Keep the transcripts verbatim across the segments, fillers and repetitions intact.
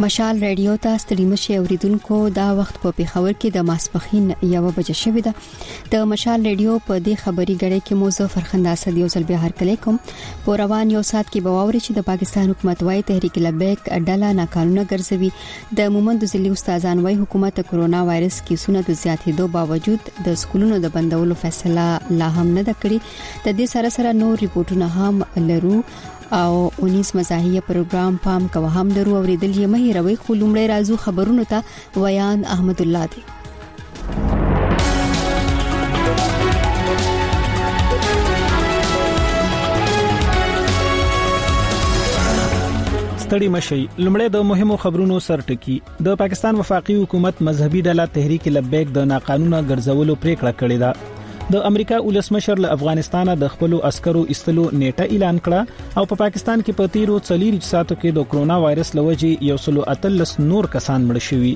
مشال رادیو ته ستړي مشي اوریدونکو دا وخت په پیښور کې د ماسپخین یو بجې شوې ده د مشال رادیو په دې خبري غړې کې موضوع فرخنده اسد یو ځل به هر کله کوم په روان یو سات کې بواوري چې د پاکستان حکومت وايي تحریک لبیک ډله ناقانونه ګرځوي د مومند ضلعي استادان وايي حکومت کرونا وایرس کیسونه د زیاتېدو باوجود د سکولونو د بندولو فیصله لا هم نه کړې د دې سره سره نور ریپورتونه هم لرو او اونیس مزاحیه پروګرام پام کوه هم درو اوریدل یې مې روي خلومړی رازو خبرونو ته ویان احمد الله دی ستړي مشي لمړی د مهمو خبرونو سرټکی د پاکستان وفاقي حکومت مذهبي ډله تحریک لبیک د ناقانونه ګرځولو پریکړه کړې ده د امریکا ولسمشر له افغانستان د خپل عسکرو استلو نیټه اعلان کړه او په پا پاکستان کې په تیرو څلور ساعتو کې د کرونا وایرس لوجې یو سلو اتلس نور کسان مړ شوي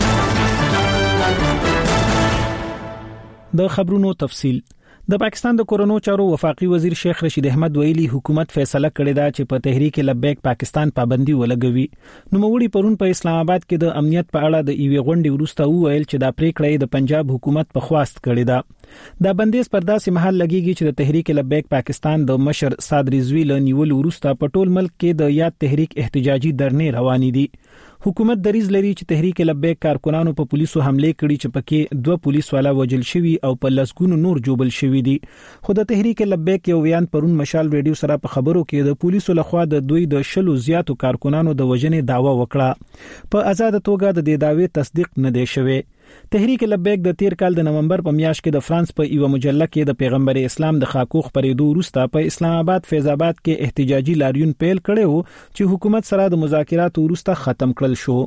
د خبرونو تفصیل د پاکستان د کورونو چارو وفاقي وزیر شیخ رشید احمد ویلي حکومت فیصله کړې ده چې په تحریک لبیک پاکستان پابندي ولګوي نو موړي پرون په اسلام آباد کې د امنیت په اړه د ایوي غونډې وروسته وویل چې دا پریکړه د پنجاب حکومت په خواست کړې ده دا بندیز پر داسې محل لګیږي چې د تحریک لبیک پاکستان د مشر سعد رضوی له نیول وروسته په ټول ملک کې د یاد تحریک احتجاجي درنې روانې دي حکومت دریز لري چې تحریک لبیک کارکونانو په پولیسو حمله کړي چې پکې دوه پولیس والا وجل شوي او په لسګونو نور جوبل شوي دي خو د تحریک لبیک یو بیان پرون مشال رادیو سره په خبرو کې د پولیسو لخوا د دوی د شلو زیاتو کارکونانو د وجنې داوا وکړه په آزاد توګه د دې داوی تصدیق نه دی شوی تحریک لبیک د تیر کال د نومبر په میاشت کې د فرانس په یو مجله کې د پیغمبر اسلام د خاکو خبرېدو وروسته په اسلام آباد فیض آباد کې احتجاجي لاریون پیل کړي وو چې حکومت سره د مذاکراتو وروسته ختم کړل شو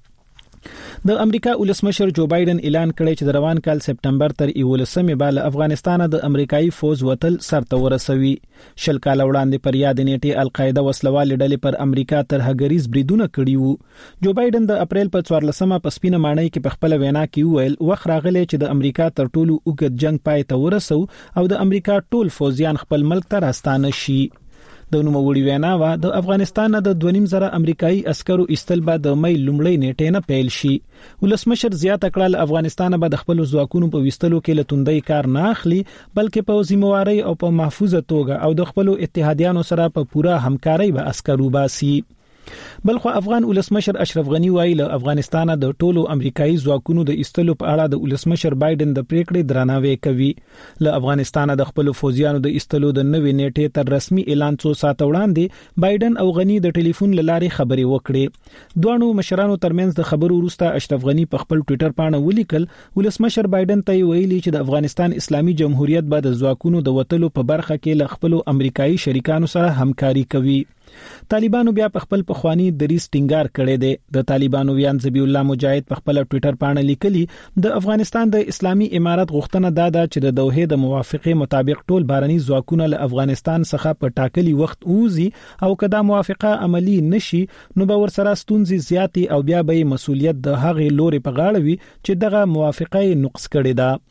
د امریکا ولسمشر جو بایدن اعلان کړی چې د روان کال سپټمبر تر یولسمې بال افغانستان د امریکایي فوز وتل سرته ورسوي شل کال وړاندې پر یاد نیټه القاعده وسلوال ډلې پر امریکا تر هګریز بریدونه کړي وو جو بایدن د اپریل په څوارلسمه په سپینه ماڼۍ کې په خپل وینا کې ویل وخت راغلی چې د امریکا تر ټولو اوږد جنگ پای ته ورسو او د امریکا ټول فوزیان خپل ملک ته راستانه شي د نوموړي وینا وا د افغانستان د دوه نیم زره امریکایي عسکرو استل به د مې لومړی نیټه نه پیل شي ولسمشر زیاته کړل افغانستان به د خپل ځواکونو په وستلو کې لتوندۍ کار نه اخلي بلکې په ذمہواری او په محفوظه توګه او د خپل اتحادیانو سره په پوره همکاري به عسکرو باسي بلخو افغان ولسمشر اشرف غنی وایي له افغانستان د ټولو امریکایي ځواکونو د استلو په اړه د ولسمشر بایدن د پریکړې درناوی کوي له افغانستان د خپل فوجیانو د استلو د نوې نیټې تر رسمي اعلان څو ساعت وړاندې بایدن او غنی د ټلیفون لارې خبرې وکړې دوه مشرانو ترمنځ د خبرو وروسته اشرف غنی په خپل ټوئیټر باندې ولیکل ولسمشر بایدن ته ویلي چې د افغانستان اسلامي جمهوریت به د ځواکونو د وټلو په برخه کې له خپل امریکایي شریکانو سره همکاري کوي طالبانو بیا په خپل پخوانی دریس ټینګار کړی دی د طالبانو ویان ذبی الله مجاهد په خپل ټوئیټر باندې لیکلي د افغانستان د اسلامي امارات غوښتنه داده چې د دوحه د موافقه مطابق ټول بارني ځواکونه له افغانستان څخه په ټاکلي وخت اوزي او کدا موافقه عملی نشي نو به ورسره ستونزې زیاتی او بیا به مسؤلیت د هغې لوري په غاړه وي چې دغه موافقه نقص کړي ده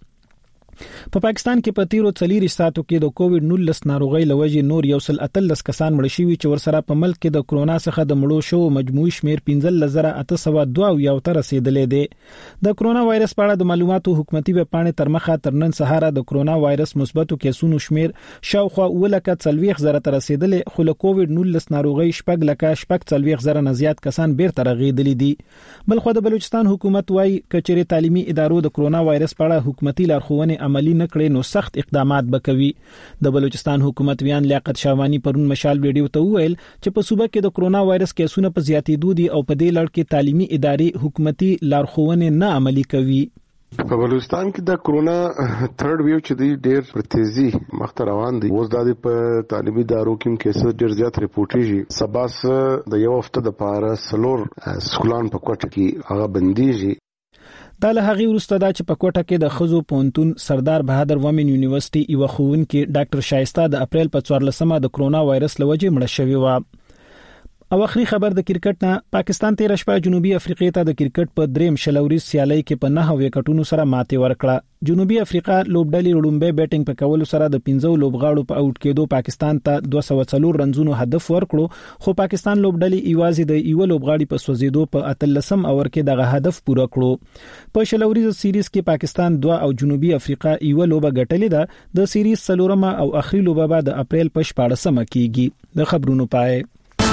په پا پاکستان کې په تیرو څلور ساعتو کې د کووډ نولس ناروغي لوجې نور یو سل اتلس کسان مړ شوي چې ورسره په ملک کې د کرونا څخه د مړو شو مجموعي شمیر پنځه لزره اته سوه دوه یو تر رسیدلې دی د کرونا وایرس په اړه د معلوماتو حکومتي ویب پاڼې تر مخه تر نن سهار د کرونا وایرس مثبتو کیسونو شمیر شاوخوا ولکه څلويخ زره تر رسیدلې خو له کووډ نولس ناروغي شپږ لکه شپږ څلويخ زره نه زیات کسان بیرته رغیدلې دي بلخو د بلوچستان حکومت وايي کچېرې تعلیمي ادارو د کرونا وایرس په اړه حکومتي لارښوونې عملی نه کړې نو سخت اقدامات وکوي د بلوچستان حکومت ویان لیاقت شاوانی پرون مشال ویډیو ته ویل چې په صوبه کې د کرونا وایرس کیسونه په زیاتېدو دي او په دې لړ کې تعلیمي ادارې حکومتي لارښوونې نه عملي کوي په بلوچستان کې د کرونا تھرډ ویو چې دی ډېر پر تیزی مخ روان دي اوس د په تعلیمي ادارو کې کیسه ډېر زیات ریپورټیږي سباس د یو هفته د پاره سلور سکولان په کوټه کې هغه بنديږي دا له هغه وروسته دا چې په کوټه کې د خزو پونتون سردار بهادر ومن یونیورسيټي یو خون کې ډاکټر شایسته د اپریل په څوارلسمه د کرونا وایرس لوجې مړ شوی و او اخري خبر د کرکټ نه پاکستان تیر شپه جنوبي افریقا ته د کرکټ په دریم شلوري سیالي کې په نه وکټونو سره ماتې ورکړه. جنوبي افریقا لوبډلې وړومبه بیټینګ په کولو سره د پنځو لوبغاړو په اوټ کېدو پاکستان ته دوه سوه څلور رنزونو هدف ورکړو، خو پاکستان لوبډلې ایوازي د یو لوبغاړي په سوزیدو په اتلسم اور کې دغه هدف پوره کړو. په شلوري سیریز کې پاکستان دوه او جنوبي افریقا یو لوبه ګټلې ده. د سیریز څلورمه او اخري لوبه به د اپریل په شپاړسمه کېږي. د خبرونو پای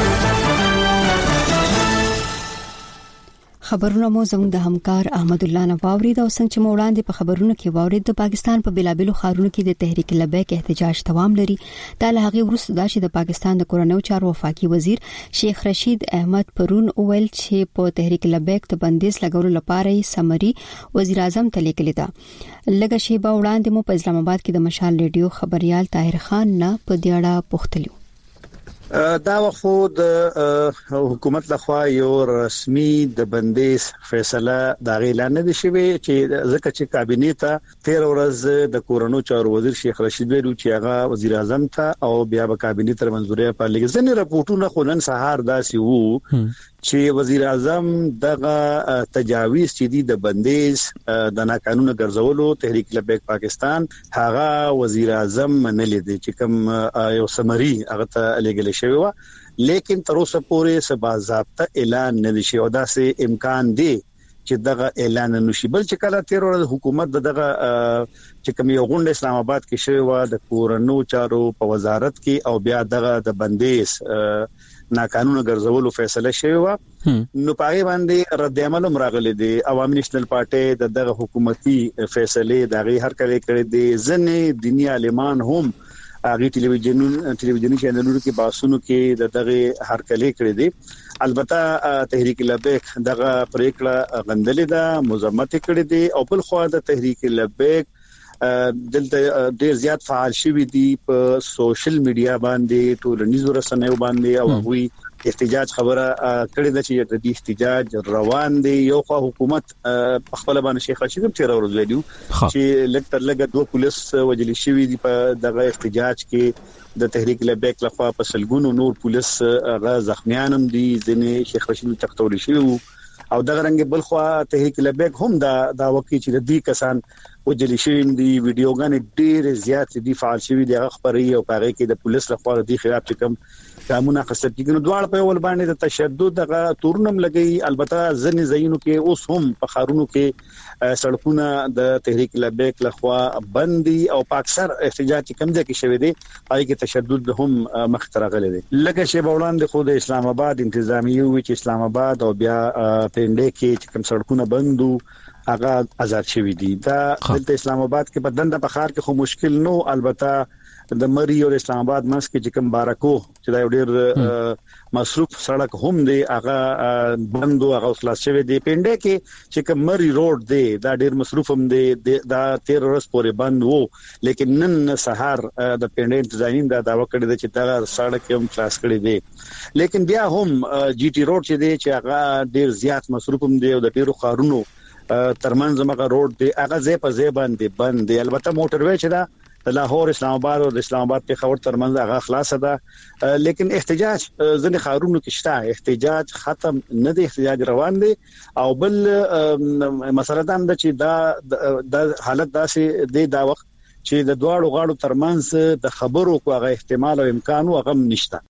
خبرونه مو زموږ د همکار احمد الله نواوري دا څنګه چې موړاندې په خبرونو کې وورید د پاکستان په بلابلو خارونو کې د تحریک لبیک احتجاج دوام لري. دا له هغه وروسته دا چې د پاکستان د کورونو چارو وفاقي وزیر شیخ رشید احمد پرون اول چې په تحریک لبیک ته بندیز لګولو لپاره سمري وزیر اعظم ته لیکل دا لږه شی به وړاندې مو په اسلام آباد کې د مشال ریډیو خبريال طاهر خان نه په دیاړه پوښتلیو. دا خو د حکومت لخوا یو رسمي د بندیز فیصله دا اعلان نه شوی چې ځکه چې کابینه ته تیر ورځ د کورونو چارو وزیر شیخ رشید ویلو چې هغه وزیر اعظم ته او بیا به کابینه تر منځوري په لګ ځنې راپورټونه خو نن سهار داسي وو چې وزیر اعظم دغه تجاویز چې دی د بندیز د ناقانونه ګرځولو تحریک لبیک پاکستان هغه وزیر اعظم منلې دي چې کوم یو سمري هغه ته لګل شوی و، لیکن تر اوسه پورې سبا ضابطه اعلان نه شي او دا سه امکان دی چې دغه اعلان نشي. بل چې کله تیر ورځ حکومت دغه چې کوم یو غونډه اسلام آباد کې شوی و د کورونو چارو په وزارت کې او بیا دغه د بندیز ناقانونه ګرځولو فیصله شوی و، نو پای باندې رد عمل مراغله دي. عوامي نېشنل پارټي د دغه حکومتي فیصله دغه هر کله کړی دي. ځنې دنیا عالمان هم هغه ټلویزیون ټلویزیونی چینلونو کې باسونو کې د دغه هر کله کړی دي. البته تحریک لبیک دغه پریکړه غندلې ده، مذمت کړی دي او بل خو د تحریک لبیک دلته ډیر زیات فعال شوی دي په سوشل میډیا باندې، ټولنیزو رسنیو باندې او هغوی احتجاج خبره کړې ده چې د دې احتجاج روان دي. یو خو حکومت په خپل باندې شیخ رشید هم تیر ورځ ویلو چې لږ تر لږه دوه پولیس وجل شوی دي په دغه احتجاج کې د تحریک لبیک لخوا په سلګونو نور پولیس غا زخمیان هم دي، ځنې شیخ رشید تختول شوی او دغه رنګ بل خو تحریک لبیک هم دا دا وکی چې د دې کسان وجل شوی دي ویډیوګان ډیر زیات دي فعال شوی دي خبري او پاره کې د پولیس لخوا د خلاف چې کوم قانون اخیستل کېږي دواړه په ول باندې د تشدد دغه تورنم لګي. البته ځنې زینو کې اوس هم په خارونو کې سړکونه د تحریک لبیک لخوا بندي او په اکثر احتجاج کم ځای کې شوی دي، پای کې تشدد هم مخ ته راغلي دي. لکه شی بولان د خود اسلام آباد انتظامیه وی چې اسلام آباد او بیا پنده کې کوم سړکونه بندو هغه آزاد شوی دي. دا د اسلام آباد کې په دنده په خار کې خو مشکل نو، البته د مری او اسلام آباد منځ کې چې کوم بارکو چې دا ډېر مصروف سړک هم دی هغه بندو هغه خلاص شوی دی. پنده کې چې کوم مری روډ دی دا ډېر مصروف هم دی، دا تیر ورځ پورې بند وو، لیکن نن سهار د پنده انتظامیین دا داوا کړی چې دا سړک هم خلاص کړی دی. لیکن بیا هم جی ټي روډ چې دی چې هغه ډېر زیات مصروف هم دی او د ډېرو خارونو ترمنځ مګه روډ دی هغه ځای په ځای باندې بند دی. البته موټر وې چې دا د لاهور اسلام آباد او د اسلام آباد په خبر ترمنځ هغه خلاصه ده، لیکن احتجاج ځنې خارونو کې شته، احتجاج ختم نه دی، احتجاج روان دی. او بل مسله دا ده چې دا د حالت داسې دی دا وخت چې د دواړو غاړو ترمنځ د خبرو کوغه احتمال او امکان او غم نشته.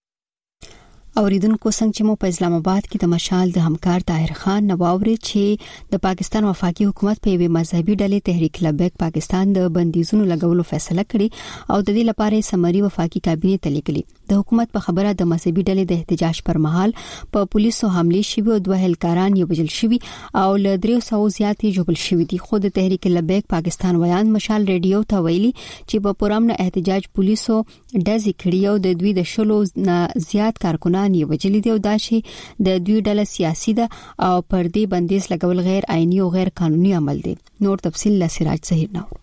اوریدونکو څنګه چې مو په اسلام آباد کې د مشال د همکار طاهر خان نواوري چې د پاکستان وفاقي حکومت په یوه مذهبي ډلې تحریک لبیک پاکستان د بندیزونو لګولو فیصله کړې او د دې لپاره سمري وفاقي کابینه ته لیکلي. د حکومت په خبره د مذهبي ډلې د احتجاج پر مهال په پولیسو حمله شوه او دوه هلکاران یې وژل شوي او ل درې سوه زیاتې جوړل شوي دي. خو د تحریک لبیک پاکستان ویان مشال ریډیو ته ویلي چې په پرامن احتجاج پولیسو ډزې کړې او د دوی د شلو نه زیات کارکونان یې وجلي دي او دا شی د دوی ډله سیاسي ده او پر دې بندیز لګول غیر آئینی او غیر قانوني عمل دی. نور تفصیل له سراج ظهیر نو.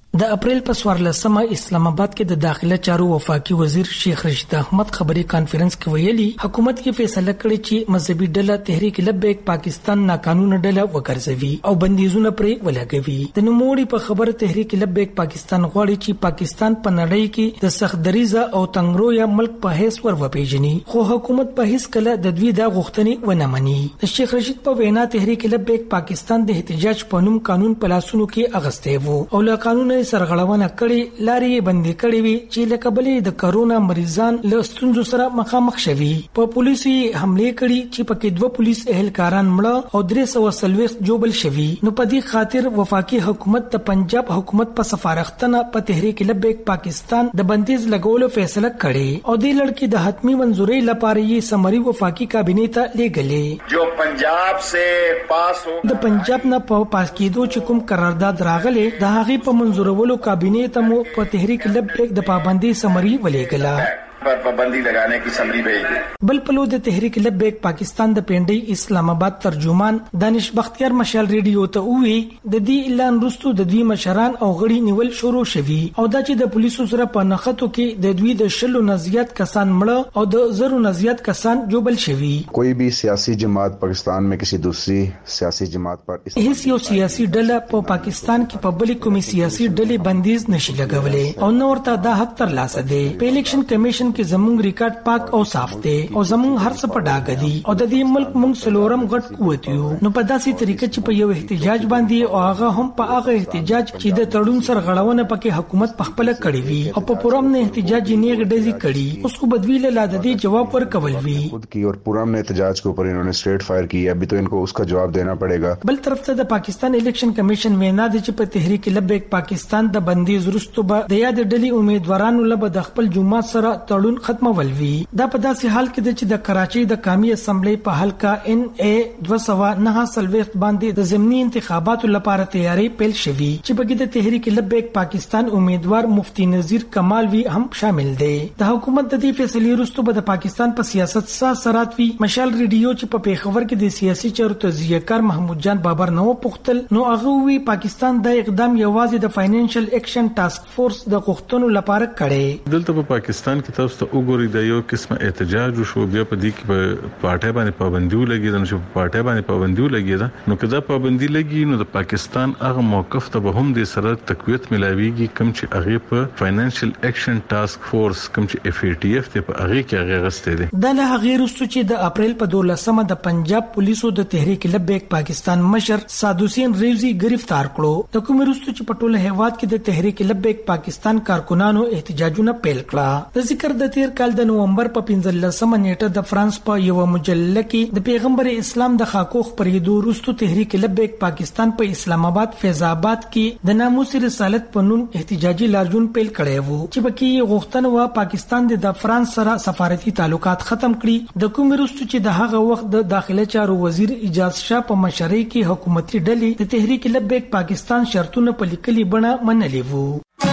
د اپریل په څوارلسمه اسلام آباد کې د داخله چارو وفاقي وزیر شیخ رشید احمد خبري کانفرنس کې ویلي حکومت کې فیصله کړې چې مذهبي ډله تحریک لبیک پاکستان ناقانونه ډله وګرځوي او بندیزونه پرې ولګوي. د نوموړي په خبره تحریک لبیک پاکستان غواړي چې پاکستان په نړۍ کې د سخت دریزه او تنګرو یا ملک په حیث ور وپیژني، خو حکومت په هیڅ کله د دوی د غوښتنې ونه مني. د شیخ رشید په وینا تحریک لبیک پاکستان د احتجاج په نوم قانون په لاسونو کې اغسته وو او له قانون سرغړونه کړي، لارې بندي کړي وي چې لکه بلې د کرونا مریضان له ستونزو سره مخامخ شوي. په پولیسي حمله کړي چې پکې دوه پولیس اهلکاران مړه او درې سوه څلوېښت جوبل شوي. نو په دې خاطر وفاقي حکومت د پنجاب حکومت په سفارښتنه په تحریک لبیک پاکستان د بندیز لګولو فیصله کړي او د لړکی د حتمی منزوري لپاره یې سمري وفاقي کابینې ته لیږلې. جو پنجاب سے پاس ہو د پنجاب نه په پاس کېدو چې کوم قرارداد راغله د هغه په منزورولو کابینې ته مو په تحریک لبیک د پابندي سمري ولېګله پر پابندی لگانے کی سمری بھیجی. بل پلو د تحریک لبیک پاکستان د پینډي اسلام آباد ترجمان دانش بختیار مشال ریډیو ته وی د دې اعلان وروسته د دوی مشران او غړي نیول شروع شوي او دا چې د پولیسو سره په نخښتو کې د دوی د شلو نزيات کسان مړه او د زرو نزيات کسان جوبل شوي. کوئی بھی سیاسی جماعت پاکستان میں کسی دوسری سیاسی جماعت پر هیڅ یو سیاسي ډله په پاکستان کې په بلې کومې سیاسي ډلې بندیز نشي لګولې او نو ورته دا حق تر لاسه دی. په الیکشن کمیشن کې زموږ ریکارډ پاک او صاف دی او زموږ هر څه په ډاګه دي او د دې ملک موږ سلورم غټ قوت یو. نو په داسې طریقه چې په یو احتجاج باندې او هغه هم په هغه احتجاج چې د تړون سره غړونه پکې حکومت په خپل کړی وي او په پرم نه احتجاج نه غډزي کړي اوس خو بدوی له لاده دي جواب ورکول وی خود کی اور پرم نے احتجاج کے اوپر انہوں نے اسٹریٹ فائر کی. ابھی تو ان کو اس کا جواب دینا پڑے گا. بل طرف ته د پاکستان الیکشن کمیشن وینا دي چې په تحریک لبیک پاکستان د بندیز وروسته به د یاد ډلې امیدوارانو له د خپل جماعت سره تړون ختمول وی. دا په داسې حال کې چې د کراچۍ د قومي اسمبلی په حلقه ان ای دوه سوه نهه څلوېښت باندې د ضمني انتخاباتو لپاره تیاری پیل شوی چې پکې د تحریک لبیک پاکستان امیدوار مفتی نذیر کمال وی هم شامل دی. د حکومت د دې فیصلې وروسته به د پاکستان په سیاست سره سرات وی. مشال ریډیو چې په پیښور کې د سیاسي چارو تجزیه کار محمود جان بابر نو پختل نو هغه وی پاکستان د اقدام یوازې د فاینانشل اکشن ټاسک فورس د غوښتنو لپاره کړي. دلته په پاکستان کې تاسو ته وګورئ د یو قسمه احتجاج شو بیا په دې کې په پارټي باندې پابندي ولګي د نشو پارټي باندې پابندي ولګي دا نو کدا پابندي لګي نو د پاکستان هغه موقف ته به هم د سره تقویت ملاويږي کوم چې هغه په فاینانشل اکشن ټاسک فورس کوم چې اف ای ټی اف ته په هغه کې هغه غسته دي. د له هغه وروسته چې د اپریل په دولسمه د پنجاب پولیسو د تحریک لبیک پاکستان مشر سادوسین ریوزی گرفتار کړو. د کوم وروسته چې په ټوله هیواد کې د تحریک لبیک پاکستان کارکونانو احتجاجونه پیل کړه. د ذکر د تیر کال د نومبر په پنځلسمه نیټه د فرانس په یو مجله کې د پیغمبر اسلام د خاکو خبرېدو وروسته تحریک لبیک پاکستان په اسلام آباد فیض آباد کې د ناموس رسالت په نوم احتجاجي لارجون پیل کړی وو چې پکې غوښتنه و پاکستان د فرانس سره سفارتي تعلقات ختم کړي. د کوم وروسته چې د هغه وخت د داخله چارو وزیر اجاز شاه په مشرۍ کې حکومتي ډلې د تحریک لبیک پاکستان شرطونه په لیکلي بڼه منلي وو.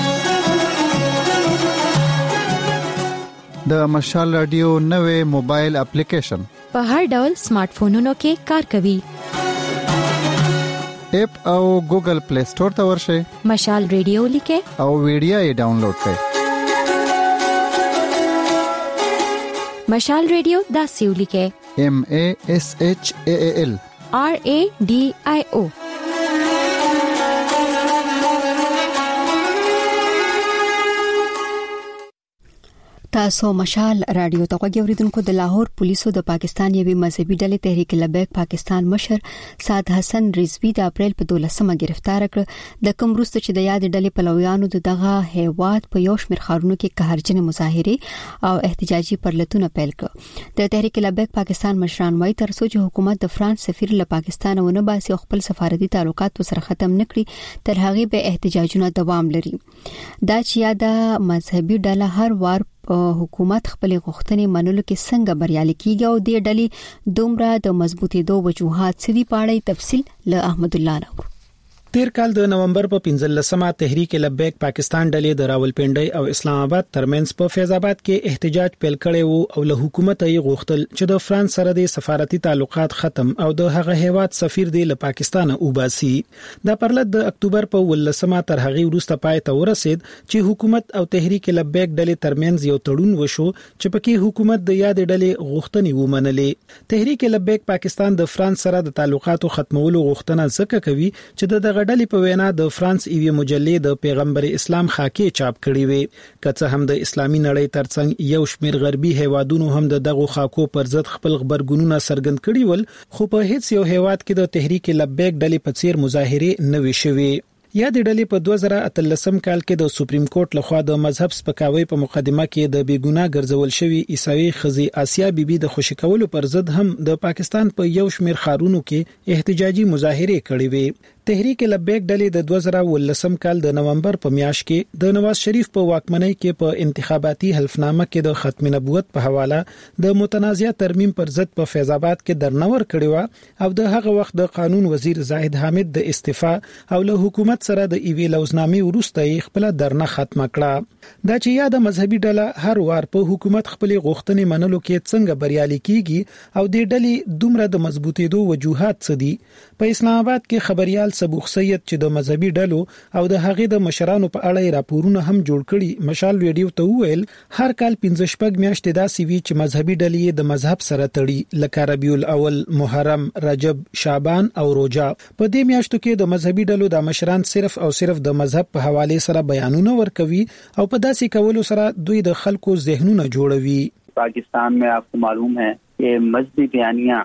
د مشال رادیو نوې موبایل اپلیکیشن په هر ډول سمارټ فونونو کې کار کوي. اپ او ګوګل پلی سٹور ته ورشئ. مشال رادیو لیکه او ویډیو یې ډاونلوډ کړئ. مشال رادیو دا سیو لیکه ایم ا ایس ایچ ای ای ال آر ا ډی آی او. تاسو مشال رادیو ته غوږی اوریدونکو. د لاهور پولیسو د پاکستان یوې مذهبي ډلې تحریک لبیک پاکستان مشر سعد حسن رضوی د اپریل په دولسمه گرفتار کړ. د کوم وروسته چې د یاد ډلې پلویانو د دغه هیواد په یو شمېر ښارونو کې قهرجن مظاهره او احتجاجي پرلتونه پیل کړ. د تحریک لبیک پاکستان مشران وايي تر څو چې حکومت د فرانس سفیر له پاکستان ونه باسي او خپل سفارتي تعلقات سره ختم نکړي تر هغه به احتجاجونه دوام لري. دا چې یاد مذهبي ډله هر وار حکومت خپل غوښتنې منلو کې څنګه بریالي کیږي او د ډلې دومره د مضبوطې دوه وجوهات سړي پاړې تفصیل له احمد الله نور. تیر کال د نومبر په پنځلسمه تحریک لبیک پاکستان ډلې د راولپنډي او اسلام آباد ترمنځ په فیض آباد کې احتجاج پیل کړی وو او له حکومت یې غوښتل چې د فرانس سره د سفارتي تعلقات ختم او د هغه هیواد سفیر دی له پاکستان اوباسي. دا پرلط د اکتوبر په ولسمه تر هغه وروسته پای ته ورسید چې حکومت او تحریک لبیک ډلې ترمنځ یو تړون وشو چې پکې حکومت د یاد ډلې غوښتنې ومنلې. تحریک لبیک پاکستان د فرانس سره د تعلقاتو ختمولو غوښتنه ځکه کوي چې د ډلې په وینا د فرانس ایوي مجلې د پیغمبر اسلام خاکې چاپ کړي وي که هم د اسلامي نړۍ ترڅنګ یو شمېر غربي هیوادونو هم د دغه خاکو پر ضد خپل خبرګونونه څرګند کړي ول خو په هیڅ یو هیواد کې د تحریک لبیک ډلې په څیر مظاهره نه وي شوي. یا د ډلې په دوه زره اتلسم کال کې د سپریم کورټ لخوا د مذهب سپکاوي په مقدمه کې د بیګناه ګرځول شوی عیسوي خزي آسیا بیبي د خوشی کولو پر ضد هم د پاکستان په یو شمېر خارونو کې احتجاجي مظاهره کړې وي. تحریک لبیک ډلې د دوه زره ولسم کال د نومبر په میاشت کې د نواز شریف په واکمنۍ کې په انتخاباتي حلفنامه کې د ختم نبوت په حواله د متنازع ترمیم پر ضد په فیض آباد کې درنور کړی و او د هغه وخت د قانون وزیر زاهد حامد د استعفا او له حکومت سره د ایوی لوزنامې وروسته خپل درنه ختمه کړه. دا چې یا د مذهبي ډله هر وار په حکومت خپل غوښتنې منلو کې څنګه بریالي کیږي او د ډلې دومره د مضبوطېدو وجوهات څه دي. په اسلام آباد کې خبريال سبوخ سید چې د مذهبي ډلو او د هغې د مشرانو په اړه راپورونه هم جوړ کړي مشال ویډیو ته وویل هر کال پنځه شپږ میاشتې داسې وی چې مذهبي ډلې د مذهب سره تړي لکه ربیع الاول، محرم، رجب، شعبان او روزه. په دې میاشتو کې د مذهبي ډلو د مشران صرف او صرف د مذهب په حواله سره بیانونه ورکوي او په داسې کولو سره دوی د خلکو ذهنونه جوړوي. पाकिस्तान में आपको मालूम है कि मजहबी बयानियां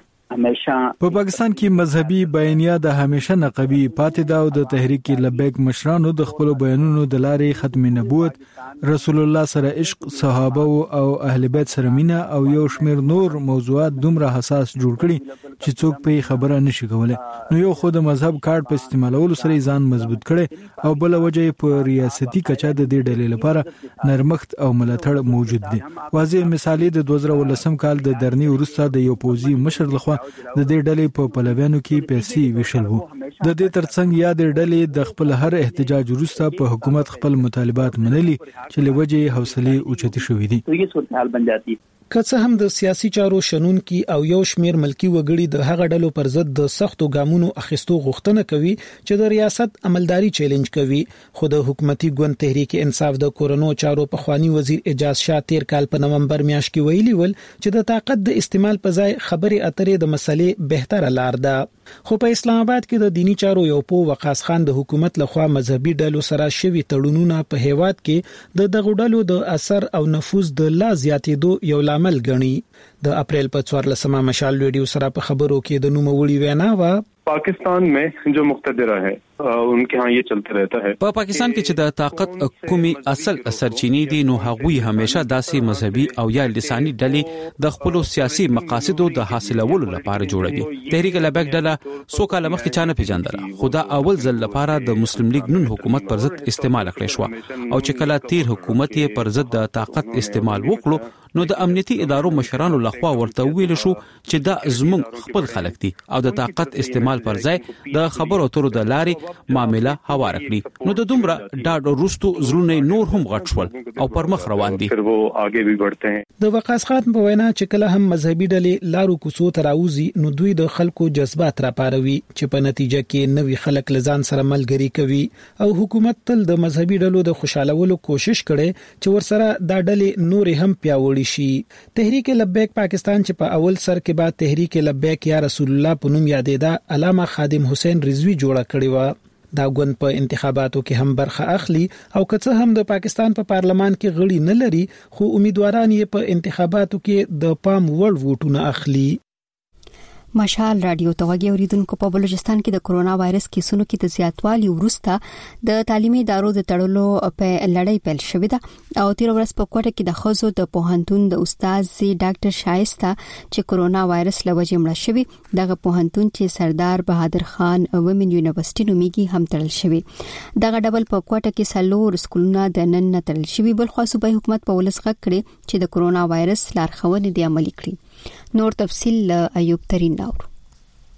په پاکستان کې مذهبي بیانیه د همیشه نقبي پاتې دا او د تحریک لبیک مشرانو د خپل بیانونو د لارې ختم نبوت، رسول الله سره عشق، صحابه او اهل بیت سره مینا او یو شمیر نور موضوعات دومره حساس جوړ کړي چې څوک په خبره نشي کولای. نو یو خود مذهب کارت په استعمالولو سره ځان مضبوط کړي او بل وجه په ریاستي کچا د دې ډلې لپاره نرمښت او ملاتړ موجود دي. واضح مثال د دوه زره ولسم کال د درنی ورسته د یو پوزي مشر لخوا د دې ډلې په پلویانو کې پیسې وشل وو. د دې ترڅنګ یا د ډلې د خپل هر احتجاج وروسته په حکومت خپل مطالبات منلي چې لوجه حوصله اوچتي شوې دي. تو یہ صورتحال بن جاتی که څه هم د سیاسي چارو شنونکي او یو شمیر ملکی وګړي د هغه ډلو پر ضد د سختو ګامونو اخیستو غوښتنه کوي چې د ریاست عملداري چیلنج کوي، خو د حکومتي ګوند تحریک انصاف د کورونو چارو په خواني وزیر اجاز شاه تیر کال په نومبر میاشت کې ویلي ول چې د طاقت د استعمال په ځای خبري اترې د مسلې بهتره لار ده. خو په اسلام آباد کې د دینی چارو یو په وقاص خان د حکومت لخوا مذهبي ډلو سره شوي تړونونه په هیواد کې د دغه ډلو د اثر او نفوذ د لا زیاتېدو یو عمل غني. د اپریل په څوارلسمه مشال ویډیو سره په خبرو کې د نوموړي وینا وا पाकिस्तान में जो मुक्तदरा है उनके यहाँ ये चलता रहता है. په پاکستان کې چې د طاقت کومي اصل سرچینې دي نو هغوی همیشه داسې مذهبي او یا لساني ډلې د خپل سیاسي مقاصدو د حاصلولو لپاره جوړوي. تحریک لبیک ډله څو کال مخکې چانه پیژندله، خو دا اول ځل لپاره د مسلم لیگ نون حکومت پر ضد استعمال کړی شو او چې کله تیر حکومت یې پر ضد د طاقت استعمال وکړو نو د امنیتي ادارو مشرانو لخوا ورته ویل شو چې دا زموږ خپل خلک دي او د طاقت استعمال پر ځای د خبرو اترو د لارې معاملې هوار کړي. نو د دومره ډاډ وروستو زلونه نور هم غټ شول او پر مخ روان دي. د وقاص خان په وینا چې کله هم مذهبي ډلې لارو کوڅو ته راوځي نو دوی د خلکو جذبات راپاروي چې په نتیجه کې نوي خلک لزان سره ملګری کوي او حکومت تل د مذهبي ډلو د خوشالولو کوشش کړي چې ورسره دا ډلې نور هم پیاوړي شي. تحریک لبیک پاکستان چې په اول سر کې بعد تحریک لبیک یا رسول الله په نوم یادېده علامه خادم حسین رضوی جوړه کړی و. دا ګوند په انتخاباتو کې هم برخه اخلي او که څه هم د پاکستان په پا پارلمان کې غړي نه لري خو امیدواران یې په انتخاباتو کې د پام وړ ووټونه اخلي. مشال رادیو توغي اوریدونکو په بلوچستان کې د کورونا وایرس کیسونو کې د زیاتوالي وروسته د تعلیمي ادارو د تړلو په لړۍ پیل شوې ده او تیر ورځ په کوټه کې د خزو د پوهنتون د استاد زی ډاکټر شایسته چې کورونا وایرس لوجه مړ شوی دغه پوهنتون چې سردار بهادر خان وومن یونیورسيټي نومیږي هم تړل شوی. دغه ډبل په کوټه کې سلور سکولونه د نن نه تړل شوی بل خو صوبایي حکومت په ولس غږ کړي چې د کورونا وایرس لارښوونې د عملي کړي. نور تفصیل ایوب ترين نور.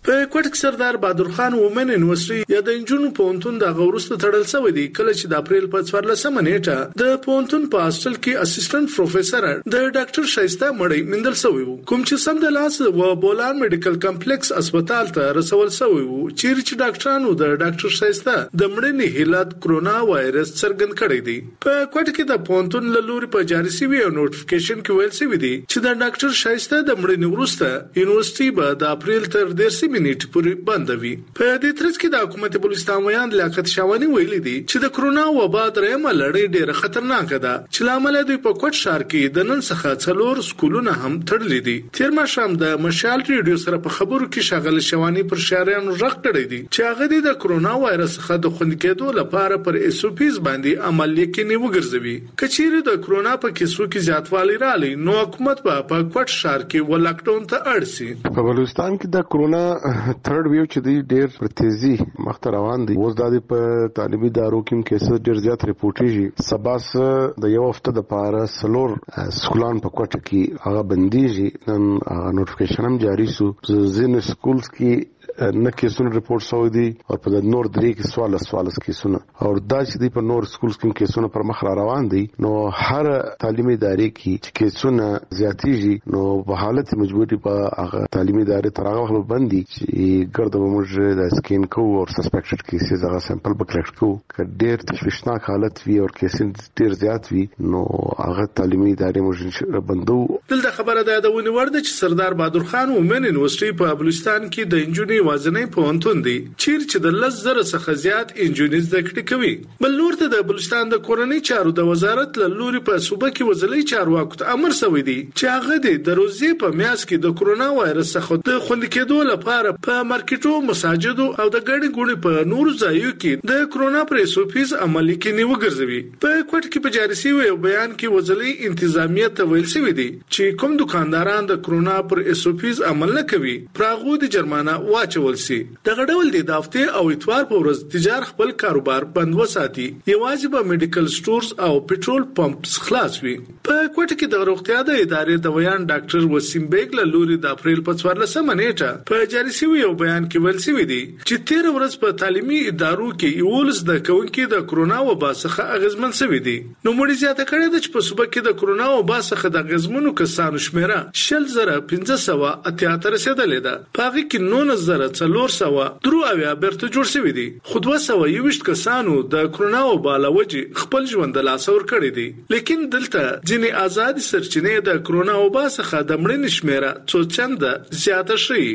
په کوټ سردار بهادر خان وومن یونیورسيټي یا د انجونو پونتون د غورسته تړل شوی دی کله چې د اپریل په څوارلسمه نیټه د پونتون په هاستل کې اسسټنټ پروفیسور د ډاکټر شایسته مړی مندل شوی وو کوم چې سم د لاس و بولان میډیکل کمپلیکس هسپتال ته رسول شوی وو چیرې چې ډاکټرانو د ډاکټر شایسته د مړینې حالت کرونا وایرس څرګند کړی دی په کوټ کې د پونتون لوري په جاري شوی نوټیفیکیشن کې ویل شوی دی چې د ډاکټر شایسته د مړینې وروسته یونیورسيټي به د اپریل تر دیرشمې نیټې پورې بندوي په دې ترڅ کې د حکومت بلوچستان ویان لیاقت شاوانی ویلي دي چې د کرونا وبا درېمه لړۍ ډېره خطرناکه ده چې لامل دوی په کوټ ښار کې د نن څخه څلور سکولونه هم تړلي دي تیر ماښام د مشال ریډیو سره په خبرو کې شاغل شاوانی پر شهريانو رغ کړی دي چې هغه د کرونا وایرس څخه د خوندي کېدو لپاره پر ایس او پیز باندې عمل لیکنې وګرځوي کچېره د کرونا په کیسو کې زیاتوالی رالی نو حکومت په کوټ ښار کې و لاک ډاون ته اړسي په بلوچستان کې د کرونا تھرد ویو چې دی ډېر پر تیزي مخ ته روان دي اوس د په تعلیمي ادارو کې کیسز ډېر زیات ریپورټیږي سباس د یو هفته د پاره سلور سکولان په کوټ کې هغه بنديږي نن نوټیفیکیشن هم جاری شو ځینې سکولز کې نه کیسونه ریپورت شوی دي او په د نور درې کې سوال سوال کیسونه او دا چې دی په نور سکولز کې کیسونه پر مخ را روان دي نو هر تعلیمي ادارې کې چې کیسونه زیاتېږي نو په حالت مجبوري په هغه تعلیمي ادارې تر هغه وخت باندې چې ګرځو موږ د سکین کو او سسپیکټډ کیسز هغه سیمپل به کلیکټ کو ک ډېر تشویشناک حالت وي او کیسز ډېر زیات وي نو هغه تعلیمي ادارې موږ بندو دلته خبره ده د ونیور د سردار بهادر خان وومن یونیورسيټي په بلوچستان کې د انجونی وازنې پونتون دي چیر چې د لس زره څخه زیات انجونی زده کړې کوي بل نور ته د بلوچستان د کورنۍ چارو د وزارت له لوري په صوبه کې وزلي چارواکو ته امر شوی دی چې هغه د روزي په میاس کې د کرونا وایرس څخه د خوندي کېدو لپاره په مارکیټو مساجدو او د ګڼې ګوڼې په نور ځایو کې د کرونا پریسوپیز عملي کې وګرځوي په کوټ کې په جاري شوی بیان کې وزلي انتظامیه ته ویل شوی دی چې کوم دکانداران د کرونا پر ایسوپیز عمل نه کوي پراغو د جرمانه واچول شي دغه ډول د هفته او اتوار په ورځ تجار خپل کاروبار بند وساتي یوازې به میډیکل سٹورز او پټرول پمپس خلاص وي په کوټه کې د روغتیا د ادارې د ویان ډاکټر وسیم بیگ له لوري د اپریل په څوارلسمه نیټه په جاري شوی یو بیان کې ویل شوی دی چې تیر ورځ په تعلیمي ادارو کې یولس د کوونکو د کرونا وبا څخه اغیزمن شوی دی نو مړي زیاته کړي د چې په صوبه کې د کرونا وبا څخه د اغیزمنو کسانو شمیره شل زره پنځه سوه اتیا رسیدلې ده په هغه کې نو زره څلور سوه درو اویا برته جوړ شوی دي خو دوه سوه یوویشت کسانو د کرونا وبا له وجې خپل ژوند له لاسه ورکړی دی لیکن دلته ځینې آزاد سرچینې د کرونا وبا څخه د مړینې شمیره څو چنده زیاته شي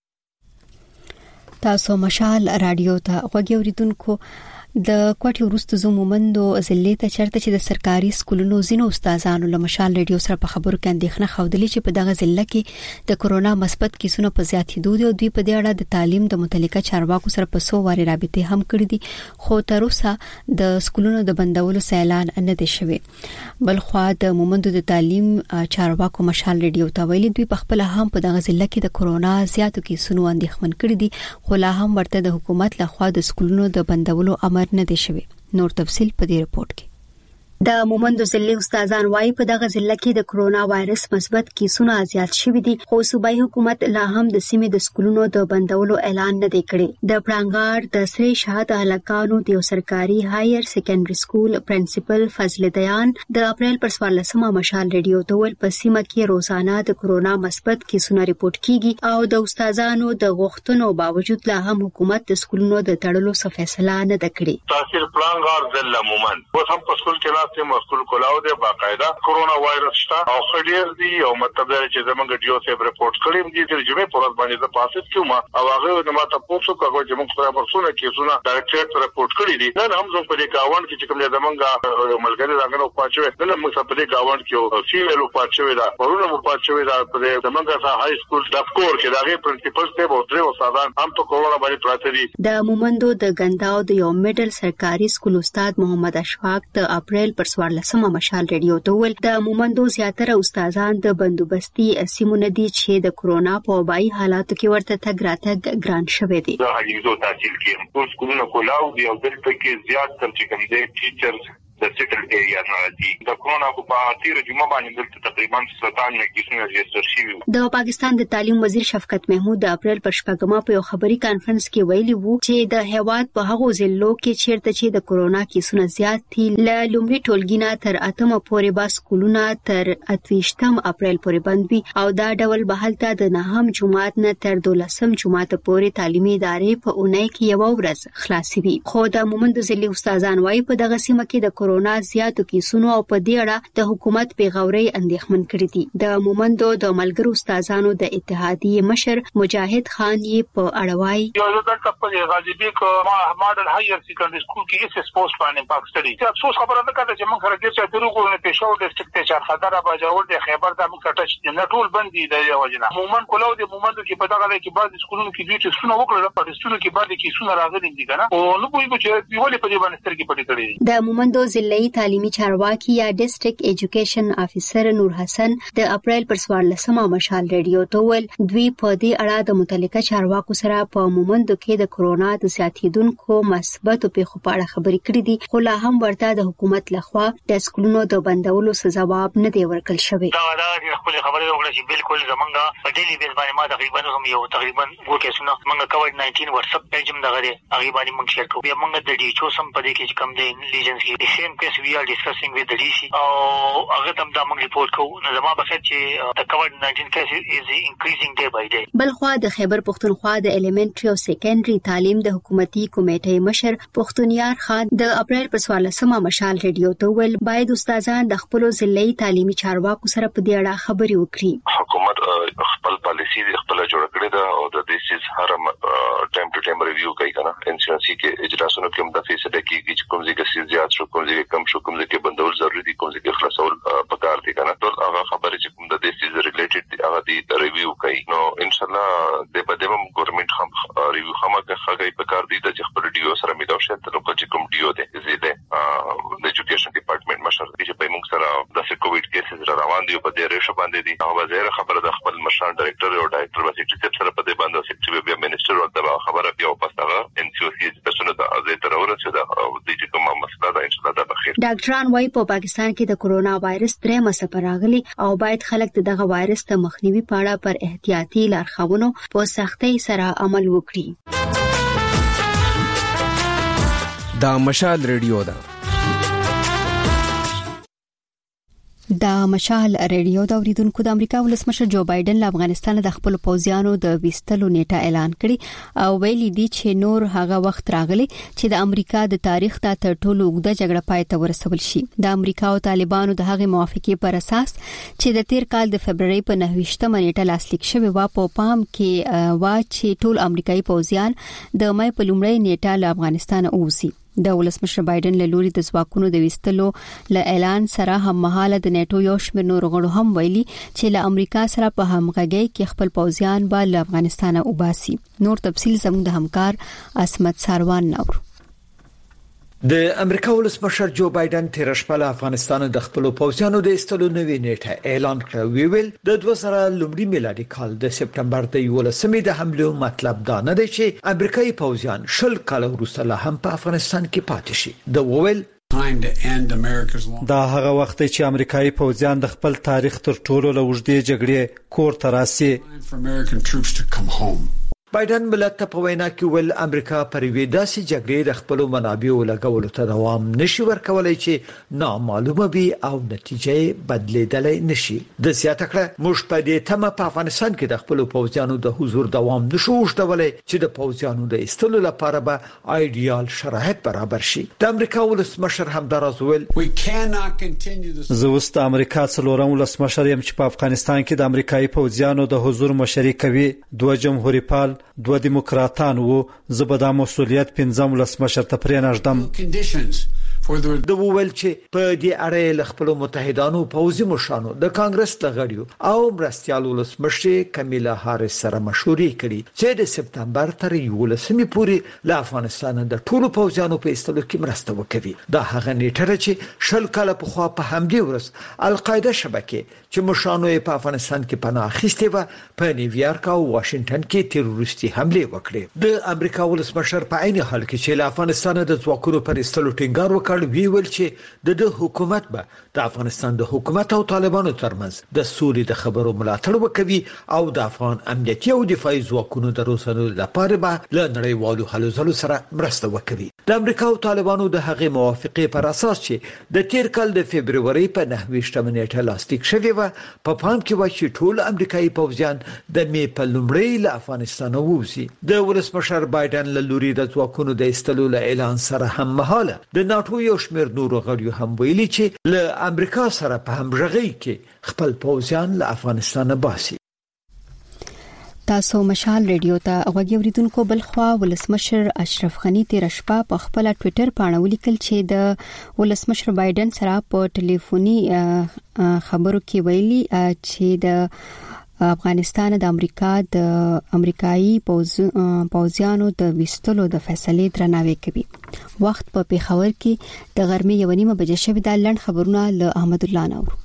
تاسو مشال رادیو ته غوږی اوریدونکو د کوټي ورستو زمومندو ضلع ته چرته چې د سرکاري سکولونو زینو استادانو له مشال ریډیو سره په خبرو کې اندېښنه خوده چې په دغه ضلع کې د کرونا مثبت کیسونو په زیاتېدو دي او دوی په دې اړه د تعلیم د متعلقه چارواکو سره په سو واري رابطې هم کړې دي خو تر اوسه د سکولونو د بندولو اعلان نه دی شوی بل خو د مومندو د تعلیم چارواکو مشال ریډیو ته ویلي دوی په خپل هم په دغه ضلع کې د کرونا زیاتو کیسونو اندېښمن کړي دي خو لا هم ورته د حکومت لخوا د سکولونو د بندولو امر نه دی شوی نور تفصيل په دې رپورت کې د مومندو ضلع استادان وايي په دغه ضلع کې د کرونا وایرس مثبت کیسونه زیات شوي دي خو صوبایي حکومت لا هم د سیمې د سکولونو د بندولو اعلان نه دی کړی د پړانګار د سری شهادت هلکانو د سرکاري هایر سیکنډري سکول پرنسپل فضل دیان د اپریل پر څوارلسمه مشال ریډیو ته ول په سیمه کې روزانه د کرونا مثبت کیسونه ریپورت کیږي او د استادانو د غوښتنو باوجود لا هم حکومت د سکولونو د تړلو څه فیصله نه ده کړې تحصیل پړانګار ضلع مومند اوس هم په سکول کې چې مسؤل کولاو دی باقاعده کرونا وایرس شته او خډیر دی او مطلب دا چې زمونږ ډیو سیب ریپورت کړیم دي چې جمعې پر ورځ باندې د پاسټ کیوم او هغه د ماته پوښتنه کوي چې موږ سره پرسونه کیسونه ډایرکټ ریپورت کړی دي نن هم زموږ په دې گاوند کې چې کوم زمونږ ملګری راغلو پاتوي نن موږ په دې گاوند کې سیملو پاتوي دا ورونه مو پاتوي دا په زمونږ سره های سکول د کور کې دغه پرنسپل ته به درې استادان هم په کورونا باندې پراته دي د مومندو د ګنداو د یو میډل سرکاري سکول استاد محمد اشفاق د اپریل پر څوارلسمه مشال ریډیو ته ول د مومندو زیاتره استادان د بندوبستي سیمونه دي چې د کرونا په وبایي حالاتو کې ورته تګ راتګ ګران شوی دی دا حجیزو تحصیل کې ټول سکولونه کولاو دی او دلته کې زیات تر چې کوم دی ټیچرز د سیټل ایریا نه راځي د کرونا په تیر جمعه باندې دلته تقریبا ستانوي کیسونه رجسټر شوي. د پاکستان د تعلیم وزیر شفقت محمود د اپریل پر شپږمه په یو خبري کانفرنس کې ویلي وو چې د هیواد په هغو ضلعو کې چیرته چې د کرونا کیسونه زیات دي ل لومړي ټولګي تر اتمه پورې با سکولونه تر اتویشتم اپریل پورې بند وي او دا ډول بهالته د نهم جمعات نه تر دولسم جمعات پورې تعلیمي ادارې په اونۍ کې یو ورځ خلاصوي. خو د مومند ضلع استادان وايي په دغه سیمه کې د کرونا زیاتو کیسونو او په دې اړه د حکومت پیغوري اندېښمن کړی دي. د مومندو د ملګرو استادانو د اتحادیې مشر مجاهد خان یې په اړه وايي یو د کپل غازی بیک ماډل هایر سیکنډري سکول کې اس سپورټس باندې پاک سټډي افسوس خبره ده کړه چې موږ سره ډېر څه دروغ نه پېښو ډیسټریکټ ته چار خدره باجوړ د خیبر د موږ کټچ نه ټول بندي د وجنه مومن کولاو د مومندو کې په دغه کې بعض سکولونو کې دوی ټسټونه وکړل په ټسټونو کې بعض کیسونه راغلي دي کنه او نو پوي چې ولې په دې باندې سترګې پټې کړې. د مومندو ضلعي تعلیمي چارواکي یا ډیسټریکټ ایجوکیشن افیسر نور حسن د اپریل پر څوارلسمه مشال ریډیو ته ول دوی په دې اړه د متعلقه چارواکو سره په مومندو کې د کرونا د زیاتیدونکو مثبتو پیښو په اړه خبرې کړې دي خو لا هم ورته د حکومت لخوا د سکولونو د بندولو جواب نه دی ورکړل شوی. دا دا خپل خبره وکړه چې بالکل زمونږه په ډیلی بیس باندې ما تقریبا هم یو تقریبا وو کیسونه موږ کووډ ناینټین واتس اپ پیج هم دغه دی هغه باندې موږ شیر کوو. موږ د ډي ایچ او سم په دې کې کوم دی انټيليجنس کې د سیم کیس وی ار ډیسکسینګ وذ د ډي سی او هغه هم دا موږ ریپورت کوو. نو زما په خاطر چې د کووډ ناینټین کیس از انکریزینګ ډے بای ډے. بل خو د خیبر پښتونخوا د الیمنټری او سیکنډري تعلیم د حکومتي کمیټې مشر پښتونیار خان د اپریل پر څوارلسمه مشال ریډیو ته ول باید استادان د خپل ضلعي تعلیمي چارواکو سره په دې اړه خبرې وکړي. حکومت خپل پالیسی خپل جوړ کړی دا او د دې سیس هر ټایم ټو ټایم ریویو کوي کنه ان سی سی کې اجلاسونو کې هم د فیصله کیږي چې کوم ځای کې زیات شو کوم ځای کې کم شو کوم ځای کې بندول ضروري دي کوم ځای کې خلاصول پکار دي کنه ټول هغه خبرې چې کوم د دې سیس ریلیټډ دي هغه دې ریویو کوي. نو ان شاء الله د بدیم ګورنمنت هم ریویو هم هغه پکار دي چې خپل ډیو سره میلاو شي ته نو چې کوم ډیو دي زیاده د ایجوکیشن ډپارټمنټ مشر چې په موږ سره د کووډ کیسز روان دي په دې ریشو باندې دي هغه وزیر خبره د خپل مشر ډایریکټر او ډایریکټر وسیټ سره په دې باندې سیکټری بیا منیسټر او د خبره بیا په تاسو ان سی او سی پرسونه د ازې تر ورسې د دې کومه مسله ده ان شاء الله د بخیر. ډاکټران وايي په پاکستان کې د کرونا وایرس درې مسله راغلي او باید خلک دغه وایرس ته مخنیوي پاړه پر احتیاطي لارښوونو په سختۍ سره عمل وکړي. دا مشال ریډیو ده. د مشال ریډیو د اوریدونکو د امریکا ولسمشر جو بایدن له افغانستان د خپل پوځیانو د ویستلو نیټه اعلان کړي او ویلي دي چې نور هغه وخت راغلی چې د امریکا د تاریخ ته تر ټولو اوږده جګړه پای ته ورسول شي. د امریکا او طالبانو د هغې موافقې پر اساس چې د تیر کال د فبرवरी په نهه نیټه لاسلیک شوی و په پام کې وا چې ټول امریکایي پوځیان د مې په لومړۍ نیټه له افغانستان اوسي. د ولسمشر بایدن له لوري د ځواکونو د ویستلو له اعلان سره هم مهاله د نیټو یو شمېر نور غړو هم ویلي چې له امریکا سره په همغږي کې خپل پوځیان به له افغانستان وباسي. نور تفصيل زموږ د همکار اسمت ساروان نور. د امریکا ولسمشر جو بایدن تیر شپه له افغانستان د خپل پوځیانو د ایستلو نوې نیټه اعلان کړ. ویل د دوه زره لومړي میلادي کال د سپټمبر د یولسمې د حمله مطلب دا نه دی چې امریکایي پوځیان شل کال وروسته له هم په افغانستان کې پاتې شي. د ویل دا هغه وخت چې امریکایي پوځیان د خپل تاریخ تر ټولو لوړې جګړې کور ته راسي. بایدن ملت ته په وینا کې ول امریکا پر وی داسې جګړې د خپل منابعو لګولو ته دوام نشي ورکولای چې نامعلومه وي او نتیجې بدلیدلای نشي. د زیاته کړه موږ په دې تمه په افغانستان کې د خپل پوځیانو د حضور دوام نشو وشتولای چې د پوځیانو د ایستلو لپاره به ایډیال شرایط برابر شي. د امریکا ولسمشر هم درازول زه اوس د امریکا څلورم ولسمشر یم چې په افغانستان کې د امریکایي پوځیانو د حضور مشري کوي. دوه جمهوریت پال دوه دیموکراتان وو. زه به دا مسؤلیت پنځم ولسمشر ته پرېنږدم. د وویل چې په دې اړه له خپل متحدانو پوځي مشرانو د کانګرس لغړیو او مرستيال ولسمشر کمیلا هاریس سره مشورې کړي چې د سپتمبر تر یولسمې پورې له افغانستان د ټولو پوځیانو په ایستلو کې مرسته وکړي. دا هغه نیټه چې شل کاله په خوا په همدې ورځ القاعده شبکه چې مشرانو په افغانستان کې پناه اخیستې و په نیویارک او واشنگټن کې تروریستي حمله وکړه. د امریکا ولسمشر په عین حال کې چې له افغانستان د ځواکونو پر ایستلو ټینګار وکړ وکړ ویل چې د حکومت به د افغانستان د حکومت او طالبانو ترمنځ د سولې د خبرو ملاتړ وکوي او د افغان امنیتي او دفاعي ځواکونو د روزنې لپاره به له نړیوالو هلو ځلو سره مرسته وکوي. د امریکا او طالبانو د هغې موافقې پر اساس چې د تیر کال د فبرवरी په نهه ویشتمه نیټه لاسلیک شوی و په پام کې و چې ټول امریکایي پوځیان د می په لومړی له افغانستان ووځي. د ولسمشر بایدن له لوري د ځواکونو د ایستلو له اعلان سره هم مهاله د ناتو یو شمېر نورو غړیو هم ویلي چې له امریکا سره په همغږۍ کې خپل پوځیان له افغانستان باسي. تاسو مشال ریډیو ته غوږی اوریدونکو بل خوا ولسمشر اشرف غنی تیر شپه په خپل ټوئیټر باندې ولیکل چې د ولسمشر بایدن سره په ټلیفوني خبرو کې ویلي چې د افغانستان د امریکا د امریکایي پوځیانو د وستلو د فیصلې درناوی کوي. وخت په پیښور کې د غرمې یو نیمه بجې شوې د لړ خبرونه له احمد الله نور.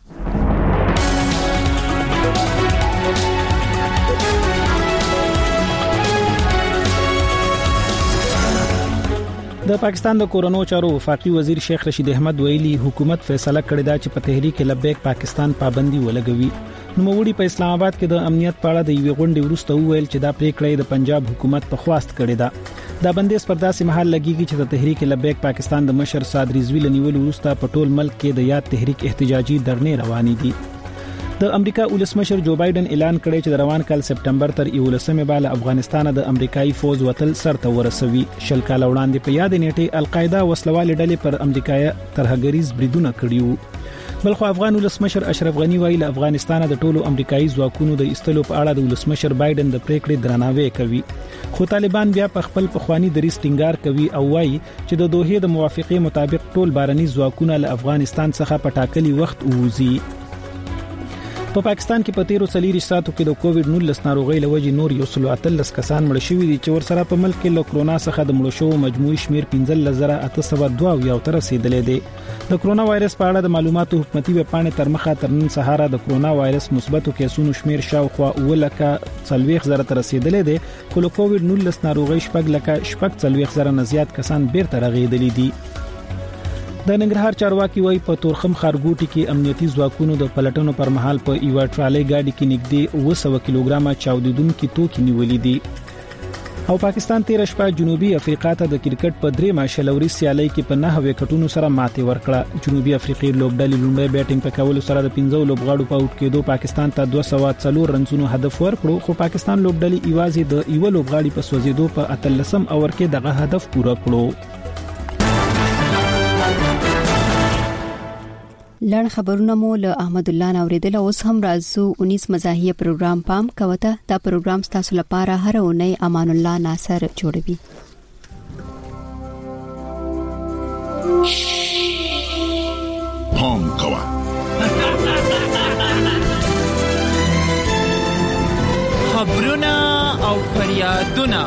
د پاکستان د کورونو چارو وفاقي وزیر شیخ رشید احمد ویلي حکومت فیصله کړې ده چې په تحریک لبیک پاکستان پابندي ولګوي. نوموړي په اسلام آباد کې د امنیت په اړه د یوې غونډې وروسته وویل چې دا پریکړه د پنجاب حکومت په خواست کړې ده. دا بندیز پر داسې مهال لګیږي چې د تحریک لبیک پاکستان د مشر صاد رضوی لنیول وروسته په ټول ملک کې د یاد تحریک احتجاجي درنې روانې دي. د امریکا ولسمشر جو بایدن اعلان کړی چې د روان کال سپټمبر تر یولسمه بالا افغانستان د امریکایي فوج وتل سرته ورسوي. شل کال وړاندې په یاد نیټه القاعده وسلوال ډلې پر امریکایي ترهګریز بریدونه کړیو. بلخو افغان ولسمشر اشرف غنی ویل افغانستان د ټولو امریکایي ځواکونو د ایستلو په اړه د ولسمشر بایدن د پریکړې درناوی کوي. خو طالبان بیا په خپل پخوانی دریځ ټینګار کوي او وایي چې د دوحې د موافقې مطابق ټول بارني ځواکونه له افغانستان څخه په ټاکلي وخت ووځي. په پاکستان کې په تیرو څلور ساعتو کې د کووډ نولس ناروغۍ لوجې نور یو سل اتلس کسان مړ شوي دي چې ورسره په ملک کې له کرونا څخه د مړو شوو مجموعي شمیر پنځه لزره اته سوه دوه یو تر رسیدلې دي. د کرونا وایرس په اړه د معلوماتو حکومتي ویبپاڼې تر مخه تر نن سهار د کرونا وایرس مثبتو کیسونو شمیر شاوخوا ولکه څلوېښت زره تر رسیدلې دي خو له کووډ نولس ناروغۍ شپږ لکه شپږ څلوېښت زره نه زیات کسان بیرته رغېدلي دي. د ننګرهار چارواکي وایي په تورخم خارګوټي کې امنیتي ځواکونو د پلټنو پر مهال په ایوا ټرالي گاډي کې نږدې اوه سوه کیلوګرامه چاودیدونکو توکي نیولې دي. او پاکستان تیر شپه جنوبي افریقا ته د کرکټ په درې ماشلوري سیالي کې په نهه وکټونو سره ماتې ورکړه. جنوبي افریقای لوبډلې لومړی بیټینګ په کولو سره د پنځو لوبغاړو په اوټ کېدو پاکستان ته دوه سوه څلور رنزونو هدف ورکړو خو پاکستان لوبډلې ایوازي د ایو لوبغاړي په سوځېدو په اتلسم اور کې دغه هدف پوره کړو. لړ خبرونه مو له احمد الله نوریدل. اوس هم راځو انیس مزاحیه پروګرام پام کوته. دا پروګرام تاسو لپاره هر اونۍ امان الله ناصر جوړوي. پام کوه خبرونه او فریادونه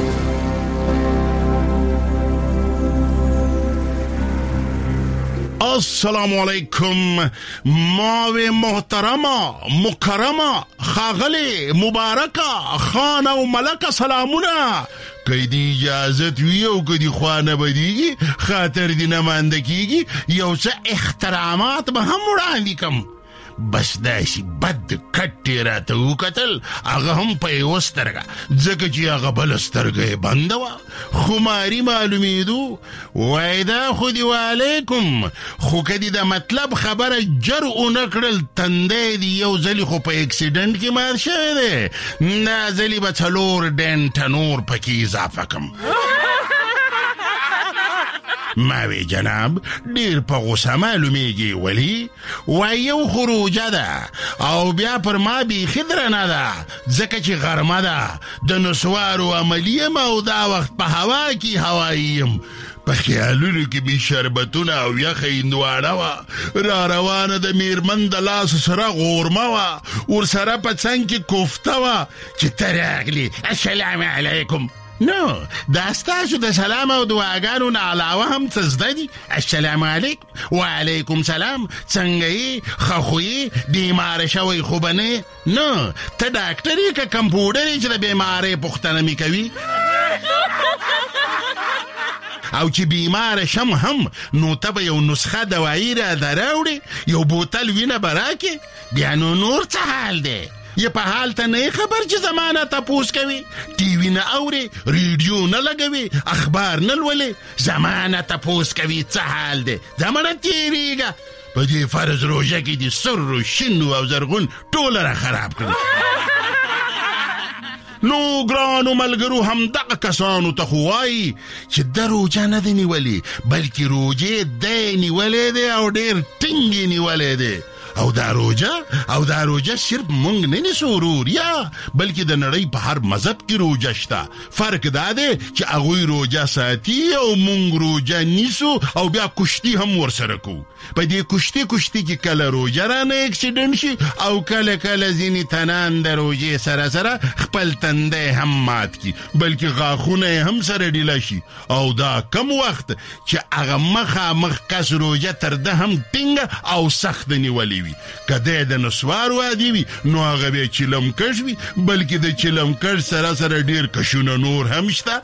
السلام علیکم ماوی محترمه مکرمه خاغلی مبارکه خان او ملکه سلامونه کدی اجازت وی او کدی خوانه بدیگی خاطر دی نمانده کیگی یو څه احترامات به هم وړاندې کم بس داسي بد کټی راته وکتل هغه هم په یو سترګه ځکه چې هغه بل سترګه بنده وه خماري معلومېدو وای دا خو دی وعلیکم خو که دی د مطلب خبره جر ونه کړل تندی دی یو ځلې خو په اکسیډنټ کې مات شوی دی دا ځلې به څلور ډنټه نور پکې اضافه کم ماوی جناب ډیر په غوسه معلومیږي ولی وای یو خروجه ده او بیا پر ما بیخي درنه ده ځکه چې غرمه ده د نسوارو عملیه ما او دا وخت په هوا کې هواییم په خیالونو کې بی شربتونه او یخه هندواڼه وه را روانه د میرمن د لاس سره غورمه وه ورسره په څنګ کې کوفته وه چې ته راغلي السلام علیکم نو دا ستاسو د سلام او دعاګانو نه علاوه هم څه زده دي السلام علیکم وعلیکم سلام څنګه یې ښه خو یې بیماره شوی خو به نه نه ته ډاکټر یې که کمپوډر یې چې د بیمارۍ پوښتنه مې کوي او چې بیمار شم هم نو ته به یو نسخه دوايي را دراوړې یو بوتل وینه براکې بیا نو نور څه حال دی یا په حال ته نه خبر چې زمانه تپوس کوي ټي وی نه اوري ریډیو نه لګوي اخبار نه لولي زمانه تپوس کوي څه حال دی زمانه تیریږه په دې فرض روزه کې دي سر و شین او زرغون ټول را خراب کړي نو ګرانو ملګرو هم دغه کسانو ته خوای چې د روزه نه دی نیولې بلکې روزه دی نیولې دی او ډېر ټینګې نیولې دی او دا روزه او دا روزه صرف مونږ نه نیسو ورور یا بلکې د نړۍ په هر مذهب کې روزه شته فرق دا دی چې هغوی روزه ساتي او مونږ روزه نیسو او بیا کشتي هم ورسره کوو په دې کشتي کشتي کې کله روزه رانه اکسیډنټ شي او کله کله ځینې تنان د روزې سره سره خپل تندی هم مات کی بلکې غاښونه هم سره ډیله شي او دا کم وخت چې هغه مخامخ کس روزه تر ده هم ټینګه او سخت نیولې وي کده د نسوار وادي وي نو هغه به چلم کش وي بلکې د چلم کش سره سره ډیر کشونه نور هم شته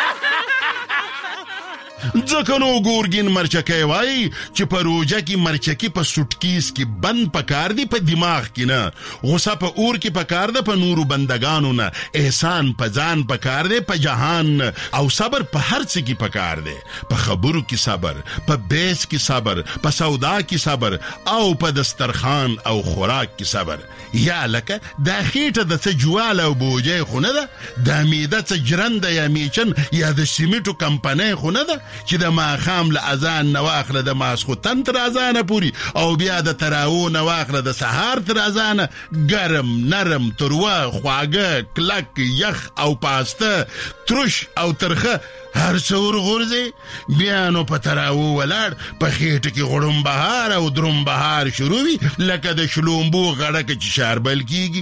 ځکه نو ګورګین مرچکی وایي چې په روژه کې مرچکي په سوټکیس کې بند پکار دی په دماغ کې نه غصه په اور کې پکار ده په نورو بندگانو نه احسان په ځان پکار دی په جهان نه او صبر په هر څه کې پکار دی په خبرو کې صبر په بیس کې صبر په سودا کې صبر او په دسترخوان او خوراک کې صبر یا لکه دا خېټه د څه جواله او بوجۍ خو نه ده دا معده څه جرنده یا میچن یا د سیمټو کمپنۍ خو نه ده چې د ماښام له اذان نه واخله د ماسخوتن تر اذانه پورې او بیا د تراوو نه واخله د سهار تر اذانه ګرم نرم تروه خواږه کلک یخ او پاسته ترش او ترخه هر څه ورغورځي بیا نو په تراوو ولاړ په خېټه کې غړوم بهار او دروم بهار شروع وي لکه د شلومبو غړکه چې شاربل کیږي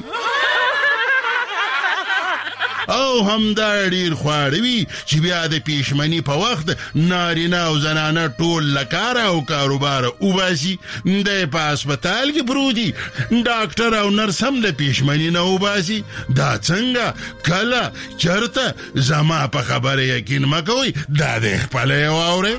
او هم دا ډیر خواړه وي چې بیا د پیشمنی په وخت نارینه او زنانه ټول لکاره او کاروبار وباسي د په هسپتال کې پروتي ډاکټر او نرس هم د پیشمنی نه وباسي دا څنګه کله چرته زما په خبره یقین مه کوئ دا د خپله واورئ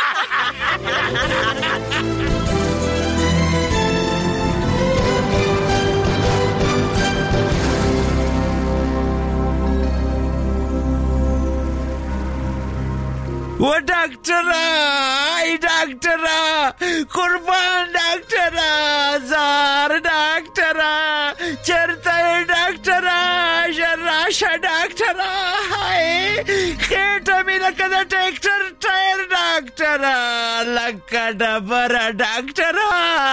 و ډاکټره ای ډاکټره قربان ډاکټره زار ډاکټره چرته ډاکټره ژر راشه ډاکټره هاي خېټه مې لکه د ټریکټر ټایر ډاکټره لکه ډبره ډاکټره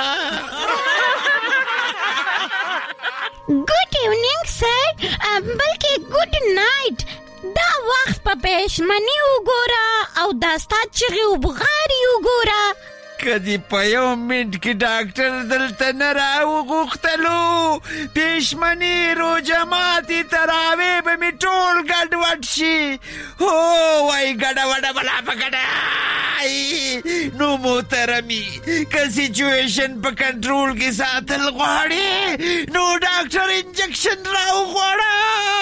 ګوډ ایونینګ سر بلکې ګوډ نایټ دا وخت په پېشمني وګوره او دا ستا چغې وبغارې وګوره که دې په یو منټ کې ډاکټر دلته نه راوغوښتلو پېشمني روژه ماتې تراوې به مې ټول ګډوډ شي هو وای ګډه وډه بلا په ګډه نو محترمي که سیچویشن په کنټرول کې ساتل غواړې نو ډاکټر انجکشن راوغواړه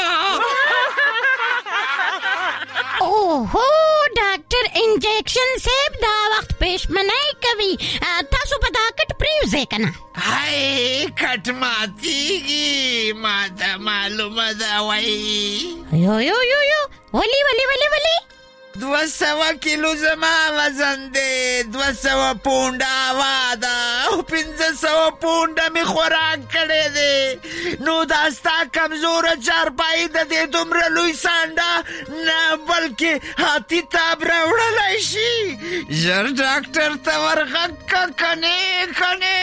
اوهو ډاکټر انجکشن صاحب دا وخت پېشمنۍ کوي تاسو په دا کټ پرېوځئ که نه هی کټ ماتېږي ما ته معلومه ده وایي یو یو یو یو ولې ولې ولې ولې دوه سوه کیلو زما وزن دی دوه سوه پونډه هوا ده او پنځه سوه پونډه مې خوراک کړی دی نو دا ستا کمزوره چارپایي د دې دومره لوی سانډه نه بلکې هاتي تاب راوړلی شي ژر ډاکټر ته ورغږ که کنې کنې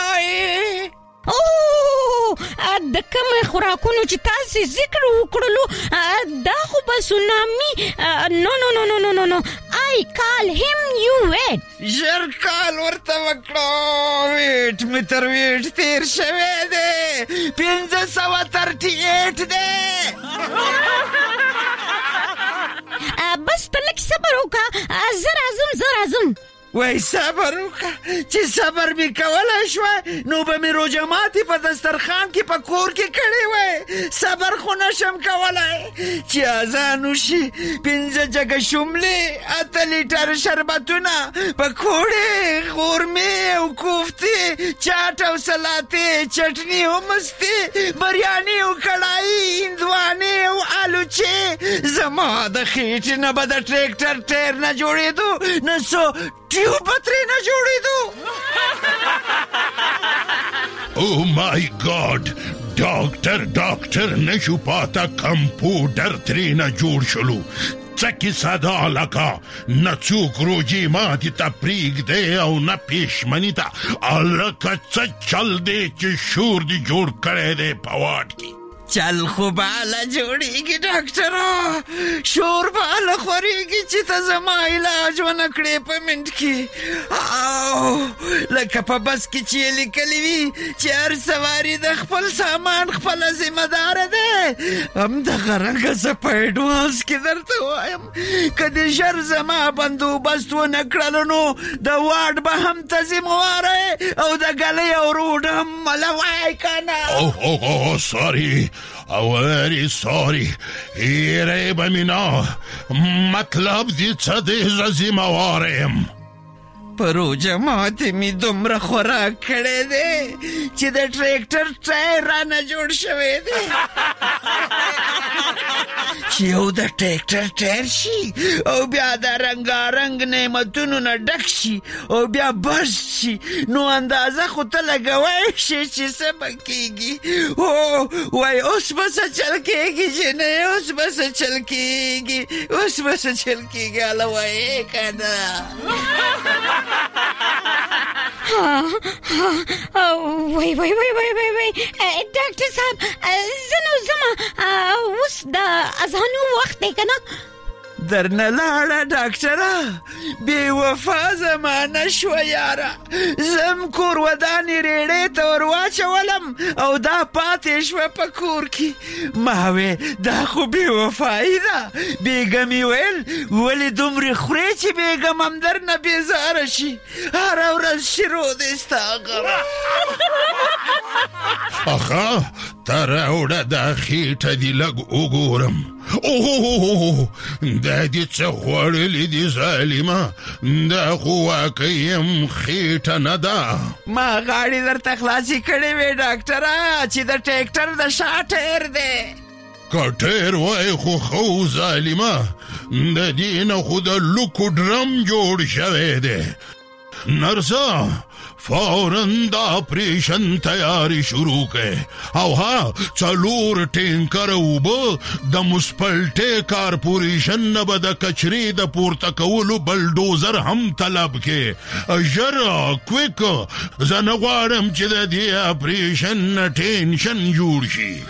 اوه د کومې خوراکونو چې تاسې ذکر وکړلو دا خو به سونامي نو نو نو نو نو نو آی کال هیم یو ویټ ژر کال ورته وکړو ویټ مې تر ویټ تیر شوی دی پنځه سوه ترټي ایټ دی بس ته لږ صبر وکړه زه راځم زه راځم وای صبر وکړه چې صبر مې کولی شوه نو به مې روژه ماتې په دسترخوان کې په کور کې کړې وای. صبر خو نشم کولی چې اذان وشي پنځه جګه شوملې اته لیټر شربتونه پکوړې غورمې او کوفتې چاټ او سلاتې چټني او مستې بریاني او کړایي هندوانې او آلوچې. زما د خېټې نه به د ټریکټر ټیر نه جوړېدو نه څو ټیوب به ترې نه جوړېدو. او مای ګاډ ډاکټر ډاکټر نشو پاته کمپوټر ترې نه جوړ شلو. څه کیسه ده لکه نه څوک روژې ماتې ته پرېږدی او نه پېشمني ته هلکه څه چل دی چې شور دې جوړ کړی دی په واټ کې. چل خو بالا جوړیږي ډاکټره شور بالا خورېږي چې ته زما علاج ونه کړې په منټ کې. او لکه په بس کې چې یې لیکلي وي چې هر سواري د خپل سامان خپله ذمه داره دی همدغه رنګه زه په اډوانس کې درته وایم که دې ژر زما بندوبست ونه کړلو نو د واډ به هم ته ذمهواره او د ګلۍ او روډ هم ملوی که نه. اوه اوه ساري او very sorry هیره بمینا مطلب دی څه دی زه ذمهواره یم. په روژه ماتې مې دومره خوراک کړی دی چې د ټریکټر ټایر رانه جوړ شوی دی. چې یو د ټریکټر ټایر شي او بیا د رنګارنګ نعمتونو نه ډک شي او بیا برست شي نو اندازه خو ته لګوی شي چې څه به کېږي. هو وای اوس به څه چل کېږي جنۍ اوس به څه چل کېږي اوس به څه چل کېږي هله وایې که نه. وای وای وای وای وای وای ډاکټر صاحب زه نو ځمه اوس د اذانو وخت دی که نه. درنه لاړه ډاکټره بې وفا زمانه شوه یاره. زم کور ودانې ریړې ته ور واچولم او دا پاتې شوه په کور کې. ما وې دا خو بې وفایي ده. بیګم یې ویل ولې دومرې خورې چې بیګم هم درنه بېزاره شي هره ورځ شروع دی ستا غم. اخه ته راوړه دا خېټه دې لږ وګورم. اوه دا دې څه خوړلې دي ظالمه دا خو واقعي هم خېټه نه ده. ما غاړې درته خلاصې کړې وې ډاکټره چې د ټریکټر د شا ټایر دی. که ټایر وای خو خو ظالمه د دې نه خو د لوکو ډرم جوړ شوی دی. نرسه فوراً دا اپریشن تیاری شروع که او ها څلور ټینکر اوبه د مسپلټې کارپوریشن نه به د کچرې د پورته کولو بلډوزر هم طلب که. ژر کویک زه نه غواړم چې د دې اپریشن نه ټینشن جوړ شي.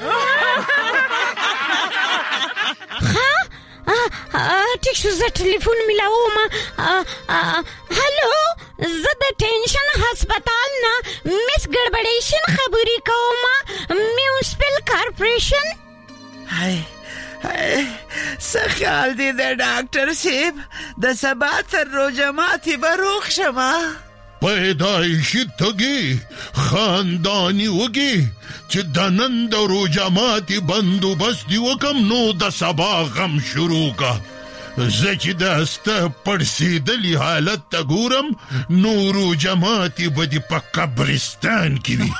ټیک شو زه ټلیفون میلاوم. هلو زه د ټینشن هسپتال نه مس ګړبړیشن خبرې کوم میونسپل کارپوریشن. هاي هاي څه خیال دی د ډاکټر صاحب د سبا تر روژه ماتې به روغ شمه. پیدایشي تږي خانداني وږي چې د نن د روژه ماتې بندوبست دې وکم نو د سبا غم شروع که. زه چې دا ستا پړسېدلي حالت ته ګورم نو روژه ماتې به دې په قبرستان کې وي.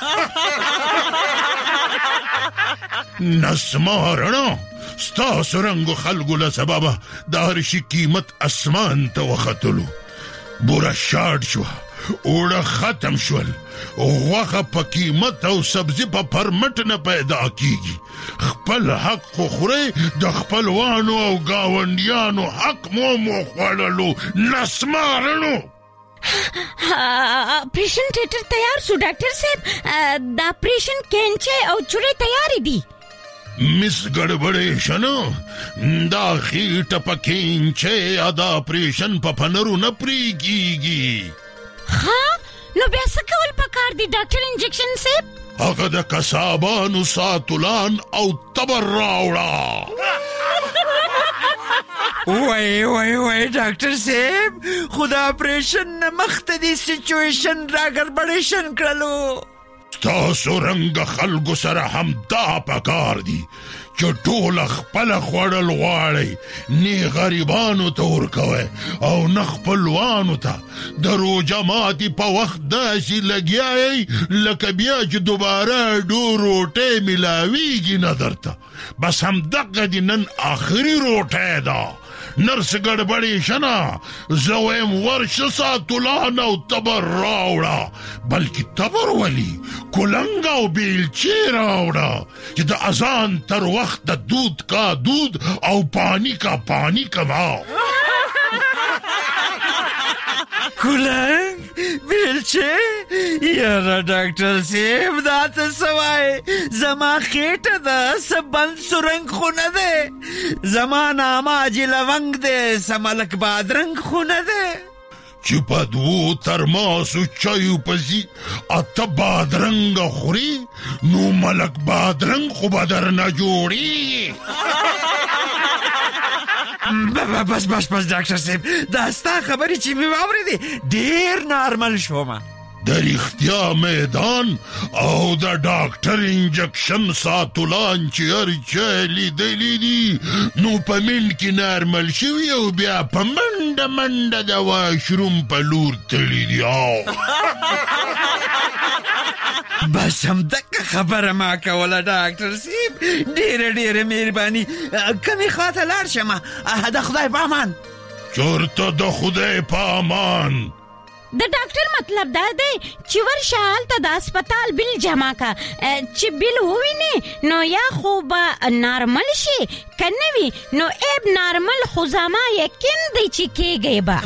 نسمارڼه ستاسو رنګو خلکو له سببه د هر شي قیمت اسمان ته وختلو. بوره شاړ شوه اوړه ختم شول غوښه په قیمت او سبزي په پرمټ نه پیدا کیږي. خپل حق خو خورئ د خپلوانو او ګاونډیانو حق مو مو خوړلو نسمارڼو. اپریشن تھیټر تیار شو ډاکټر صاحب. د اپریشن کینچه او چوړې تیاری دي. مس ګړبړیشن دا خېټه په کینچه یا د اپریشن په پنرو نه پرېږدي. ها نو بیا څه کول پکار دي ډاکټر انجکشن صاحب؟ هغه د قصابانو ساتولان او تبر راوړه. وای وای وای ډاکټر صاحب خدا اپریشن نه مخته دي سچويشن راګربړیشن کړلو. تاسو رنګ خلکو سره هم دا پکار دي چې ټول خپل خوړل غواړي، نه غریبانو ته ورکوي او نه خپلوانو ته. د روژه ماتي په وخت داسې لګیایي لکه بیا چې دوباره ډو روټۍ ملاویږي نه درته. بس همدغه دي نن آخري روټۍ ده. نرس ګډبړې شنه زه وایم ورشه ساتولان او تبر راوړه، بلکې تبر ولي کلنګ او بیلچې راوړه چې د اذان تر وخت د دود کا دود او پانی کا پانی کما. کلنګ بیلچې یاره ډاکټر صاحب دا ته سوای زما خېټه ده سبند سرنګ خو نه ده، زما نامه حاجي لونګ ده سملک بادرنګ خو نه ده. چې په دوو ترماسو چایو پسې اته بادرنګه خوري نو ملک بادرنګ خو به درنه جوړي. بس بس بس ډاکټر صاحب دا ستا خبرې چې مې واورېدې ډېر نارمل شومه. د رښتیا میدان او د ډاکټر انجکشن ساتولان چې هر چا لیدلي دي نو په من کې نارمل شوي او بیا په منډه منډه د واشروم په لور تللي دي. بس همدغه خبره ما کوله ډاکټر صاحب، ډېره ډېره مهرباني. کمې خواته لاړ شمه د خدای په امان. چېرته د خدای په امان؟ د ډاکټر مطلب دا دی چې ورشه هلته د هسپتال بیل جمع کا، چې بیل ووینې نو یا خو به نارمل شي که نه وي نو ایب نارمل خو زما یقین دی چې کېږي به.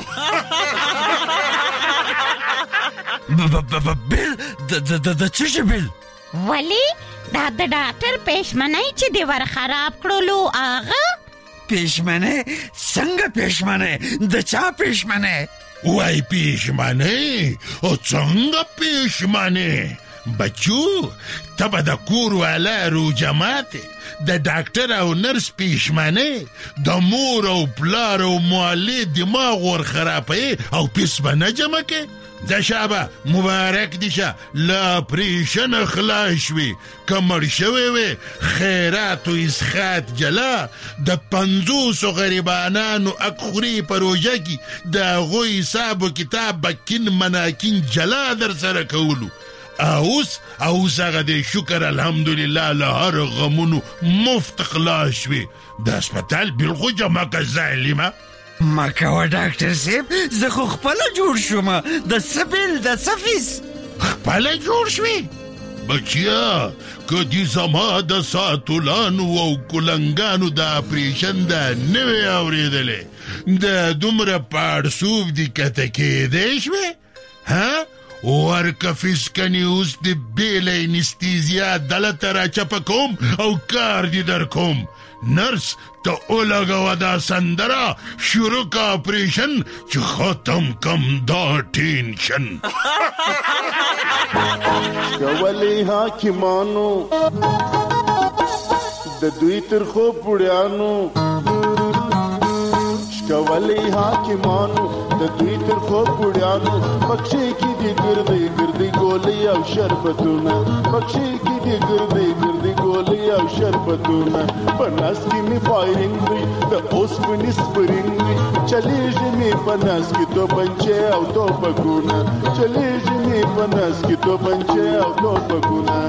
بیل د څه شي بیل؟ ولې دا د ډاکټر پېشمنۍ چې دې ور خراب کړلو هغه. پېشمنۍ؟ څنګه پېشمنۍ؟ د چا پېشمنۍ؟ وای پیشمنه او څنګه پیشمنه بچو ته به د کور والا روژه ماتې د ډاکټر او نرس پیشمنه د مور او پلار او معلې دماغ ور خرابوي او پیس به نه جمع کې. د شابه مبارک دي شه له اپریشن خلاص شوي، که مړ شوی وې خیرات و اسخات جلا د پنځوسو غریبانانو اک خوري په روژه کې د هغوی حساب و کتاب بکین مناکین جلا در سره کولو. اوس اوس هغه د شکر الحمدلله له هر غمونو مفت خلاص شوي. د هسپتال بیل خو جمع که ظالمه. ما کوه ډاکټر صاحب زه خو خپله جوړ شوم د څه بیل د څه فیس. خپله جوړ شوې بچیا که دې زما د ساتولانو او کلنګانو د اپریشن دا نه وې اورېدلې د دومره پاړسوب دې کته کېدی شوې ها؟ ورکه فیس کني اوس د بیله انستیزیا دلته راچپه کوم او کار دې در کوم. نرس ته اولګوه دا سندره شروع کا اپریشن چې ختم کم دا ټینشن. کولی حاکمانو د دوی تر خو پوړیانو، کولی حاکمانو د دوی تر خو پوړیانو بخشي کې دي ګردي ګردي ګولۍ او شربتونه، بخشي کې دي ګردي ګردي ګولۍ او شربتونه. په ناس کې مې فایرنګ وي د اوسپنې سپرنګ وي، چلیږي مې په ناس کې توپنچې او توپکونه، چلیږي مې په ناس کې توپنچې او توپکونه.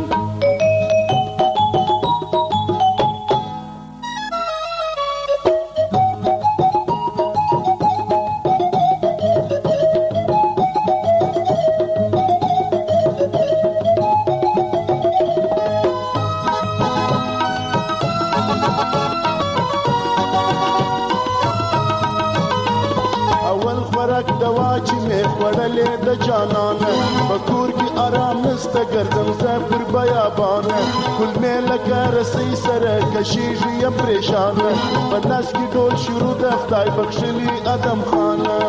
د جانانه بکور کی آرام نسته ګرځم زه پر بیابانه کل مې لکه رسۍ سره کشیږي یم پریشانه په لاس کې ډول شروع د خدای بخښلي ادم خانه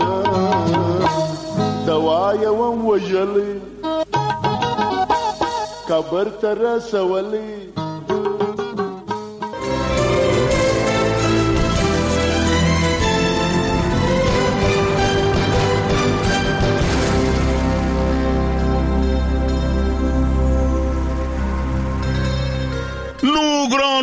دوا یې وم وژلې قبر ته رسولې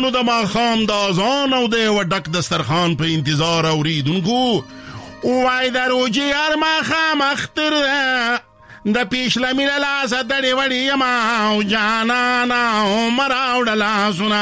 نو د ماښام د اذان او د یوه ډک دسترخوان په انتظار اوریدونکو وای د روجې هر ماښام اختر ده د پیشلمي له لاسه دړې وړې یمه او جانانه عمر راوړه لاسونه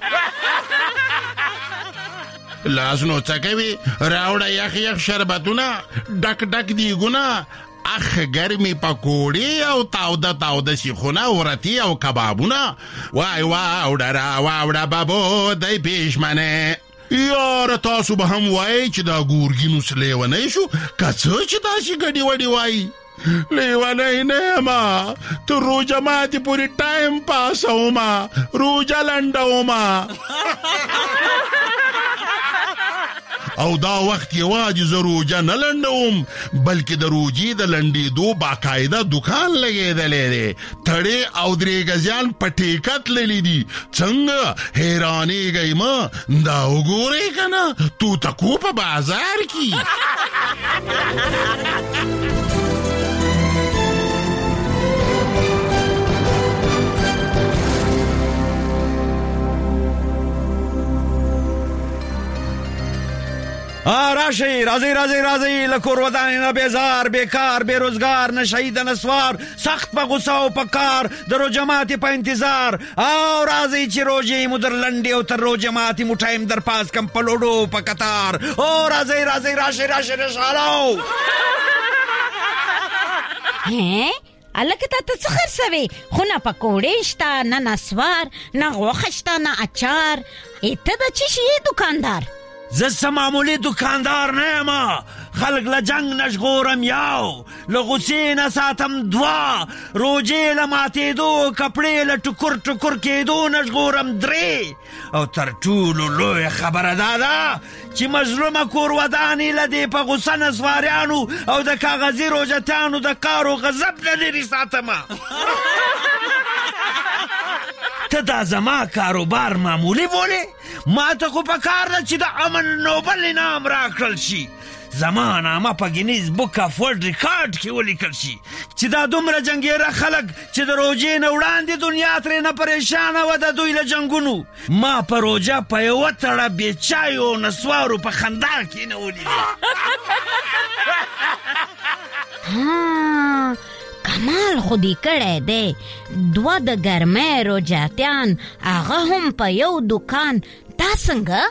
لاسونو څه کوي راوړه یخ یخ شربتونه ډک ډک دیګونه اخ ګرمې پکوړې او تاوده تاوده سیخونه ورتي او کبابونه وای واوړه را واوړه بابو دی پیشمنې یاره تاسو به هم وایئ چې دا ګورګین اوس لیونی شو که څه چې داسې ګډې وډې وایي لیونی نه یمه تر روژه ماتې پورې ټایم پاسومه روژه لنډومه او دا وخت یوازې زه روژه نه لنډوم بلکې د روژې د لنډېدو باقاعده دکان لګېدلی دی تړې او درې ګزیان په ټیکه تللي دي څنګه حیرانېږئ مه دا وګورئ که نه توتکو په بازار کې راشي راځي راځي راځي له کور ودانې نه بیزار بیکار بیروزګار نه شهید نه سوار سخت په غوسه او په کار د روژه ماتې په انتظار او راځي چې روژې مو در لنډې او تر روژه ماتې مو ټایم در پاس کم په لوډو په کتار او راځي راځي راشي راشي رشالو الکه تا ته څه خرڅوې خو نه پکوړې شته نه نسوار نه غوښه شته نه اچار ته د څه شي دوکاندار زه څه معمولي دوکاندار نه یم خلک له جنګ نه ژغورم یو له غوسې نه ساتم دوه روژې له ماتېدو کپړې له ټکر ټکر کېدو نه ژغورم درې او تر ټولو لویه خبره دا ده چې مظلومه کور ودانې له دې په غوسه نسواریانو او د کاغذي روژتیانو د کارو غضب نه لرې ساتمه ته دا زما کاروبار معمولی بولې ما ته خو په کار ده چې د امن نوبل انعام راکړل شي زما نامه په ګینیز بک اف ورلډ ریکارډ کې ولیکل شي چې دا دومره جنګیره خلک چې د روژې نه وړاندې دنیا ترې نه پریشانه وه د دوی له جنګونو ما په روژه په یوه تړه بې چایو او نسوارو په خندا کېنولي ها کمال خو دې کړی دی دوه د ګرمۍ روژاتیان هغه هم په یو دوکان دا څنګه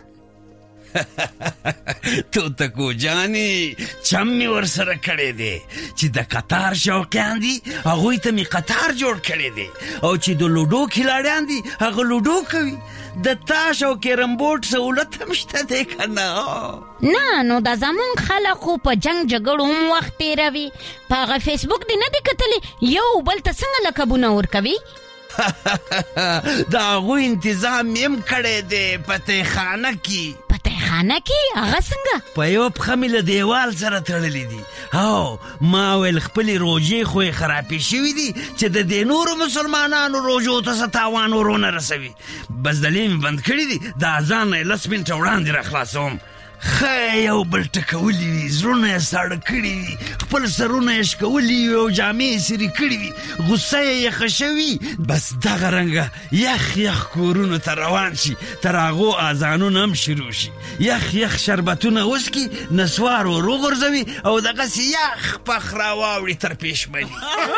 توتکو جانې چم مې ورسره کړی دی چې د قطار شوقیان دي هغوی ته مې قطار جوړ کړی دی او چې د لوډو کھلاړیان دي هغه لوډو کوي د تاش او کیرم بورډ سهولت هم شته دی که نه نه نو دا زمونږ خلک خو په جنګ جګړو هم وخت تېروي په هغه فیسبوک دې نه دی کتلی یو بل ته څنګه لقبونه ورکوي د هغوی انتظام مې هم کړی دی په تیخانه کې په تیخانه کې هغه څنګه په یوه پښه مې له دیوال سره تړلې دي او ما ویل خپلې روژې خو یې خرابې شوي دي چې د دې نورو مسلمانانو روژو ته څه تاوان ورونه رسوي بزدلې مې بند کړي دي د اذان نه یې لس منټه وړاندې را خلاصوم ښه یو بل ټکولي وي زړونه یې ساړه کړي وي خپل سرونه یې شکولي وي او جامې یې سرې کړي وي غوسه یې یخه شوي بس دغه رنګه یخ یخ کورونو ته روان شي تر هغو اذانونه هم شروع شي یخ یخ شربتونه وسکي نسوار ور وغورځوي او دغسې یخ پخ راواوړي تر پېشمني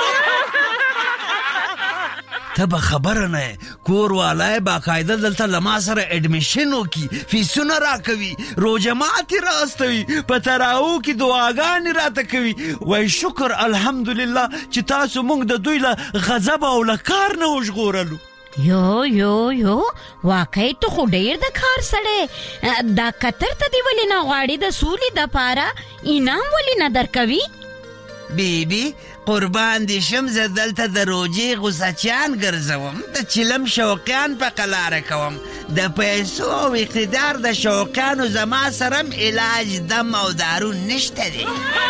ته به خبره نه کور والی باقاعده دلته له ما سره اډمیشن وکړي فیسونه راکوي روژه ماتې راستوي په تراوو کې دعاګانې راته کوي وای شکر الحمدلله چې تاسو موږ د دوی له غضب او له کار نه وژغورلو یو یو یو واقعي ته خو ډېر د کار سړی دا قطر ته دې ولې نه غواړي د سولې دپاره انعام ولې نه درکوي بیبي قربان دې شم زه دلته د روژې غوسچیان ګرځوم د چلم شوقیان په قلاره کوم د پیسو او اقتدار د شوقیانو زما سره هم علاج دم او دارو نشته دی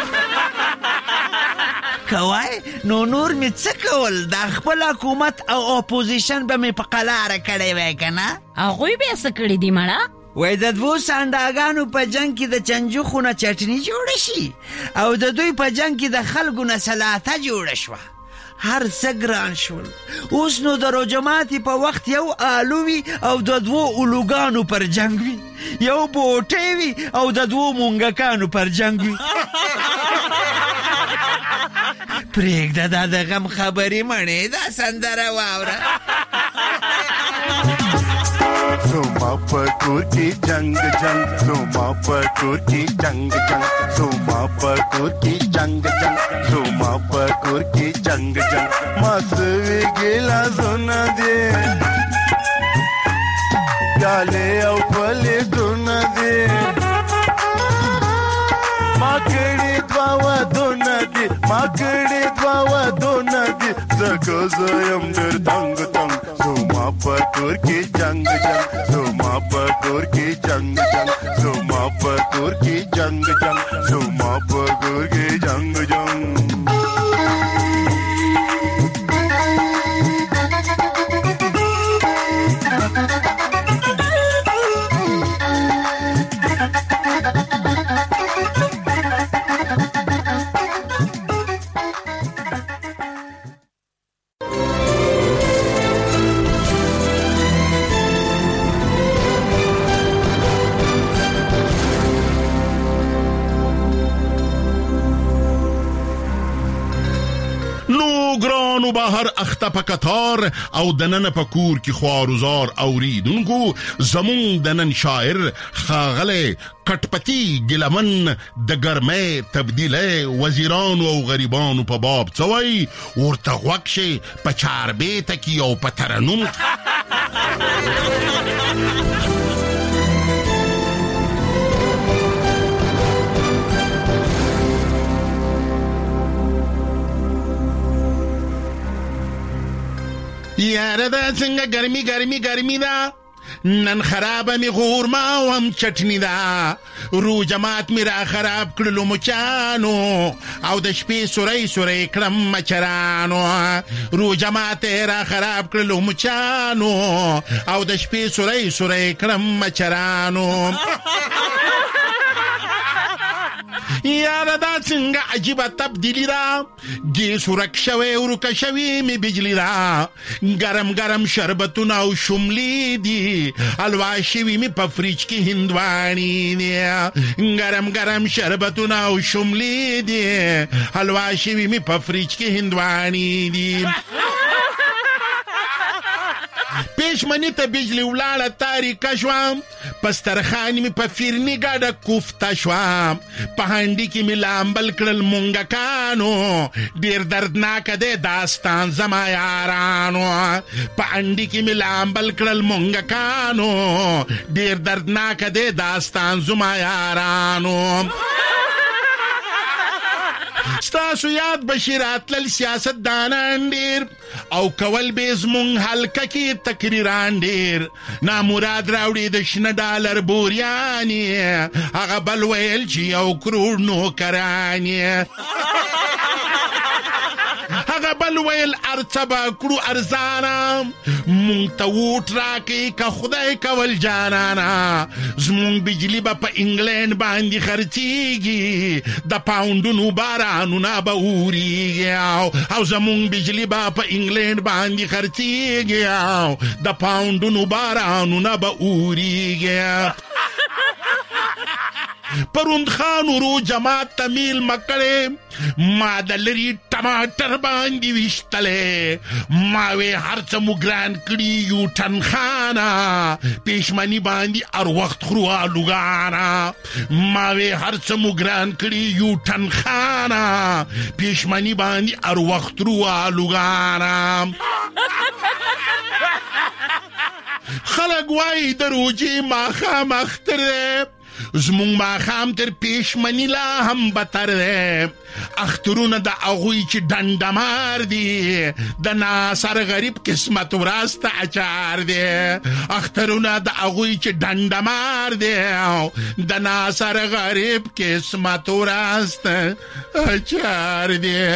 کوای نو نور مې څه کول دا خپل حکومت او اپوزیشن به مې په قلاره کړی وای که نه هغوی بیا څه کړي دي مړه وای د دوو سانډاګانو په جنګ کې د چنجوخو نه چټني جوړه شي او د دوی په جنګ کې د خلکو نه سلاته جوړه شوه هر څه ګران شول. اوس نو د روجماتي په وخت یو آلووي او د دوو اولوګانو پر جنگ وي، یو بوټی وي او د دوو مونګکانو پر جنگ وي. پرېږده دا د غم خبرې مڼې دا سندره واوره. زما په کور کې جنگ جنگ، زما په کور کې جنگ جنگ، زما په کور کې جنگ جنگ، زما په کور کې جنگ جنگ. ما سوي ګیلا زونه دي ګالې او پلې دونه دي، ما کړي دوا ودونه دي، ما کړي دوا ودونه دي، زکه زیم ډېر تنګ تنګ. زما په کور کې جنگ جنگ، زما په کور کې جنگ جنگ، زما په کور کې جنگ جنگ، زما په کور کې جنگ جنگ. ګرانو بهر اخته په قطار او دننه په کور کې خوارزار اوریدونکو، زمون دنن شاعر خاغله کټپتی ګلمن د ګرمۍ تبدیله وزیرانو او غریبانو په باب څوي ورته غوښه په چاربېته کې او په ترنم. یاره دا څنګه ګرمي ګرمي ګرمي ده، نن خرابه می غورما او هم چټنی ده، رو جماعت می را خراب کړلو مچانو او د شپې سوري سوري کړم مچرانو، رو جماعت را خراب کړلو مچانو او د شپې سوري سوري کړم مچرانو. یاره دا څنګه عجیبه تبدیلی ده، ګیس ورک شوی ورکه شوی می بجلی ده، ګرم ګرم شربتونه او شملی دي، حلوا شوی می په فریج کې هندواني دي، ګرم ګرم شربتونه او شملی دي، حلوا شوی می په فریج کې هندواني دي. پېشمنې ته بجلی ولاړه تاریکه شوه، پسترخان می په فیرني ګاډه کوفته شوه، په هنډي کې می لامبل کړل مونګکانو، ډېر دردناکه دی داستان زما یارانو، په هنډي کې می لامبل کړل مونګکانو، ډېر دردناکه دی داستان زما یارانو. ستاسو یاد بشي راتلل سیاست دانان ډېر او کول به زمونږ حلقه کې تقریران ډېر، نامراد راوړي د شنه ډالر بوریانې، هغه بل ویل چې یو کروړ نوکرانې، هغه بل ویل ارڅه به کړو ارزانه، مونږ ته ووټ راکړئ که خدای کول جانانه، زمونږ بجلي به په انګلینډ باندې خرڅېږي، د پاونډونو بارانونه به اورېږي او زمونږ بجلي به په انګلینډ باندې خرڅېږي او د پاونډونو بارانونه به اورېږي. پروند خان ورو جماعت تمیل مکړې، ما د لري ټماټر باندې وشتلې، ما وې هر څه مو ګران کړي یو ټن خانه، پېشمني باندې هر وخت خورو آلوګانه، ما وې هر څه مو ګران کړي یو ټن خانه، پېشمني باندې هر وخت خورو آلوګانه. خلک وایي د روجې ماښام اختر دی، زمونږ ماښام تر پېشمني لا هم بتر دی، اخترونه د هغوی چې ډنډمار دي، د ناصر غریب قسمت ورځ ته اچار دی، اخترونه د هغوی چې ډنډمار دي، د ناصر غریب قسمت ورځ ته اچار دی.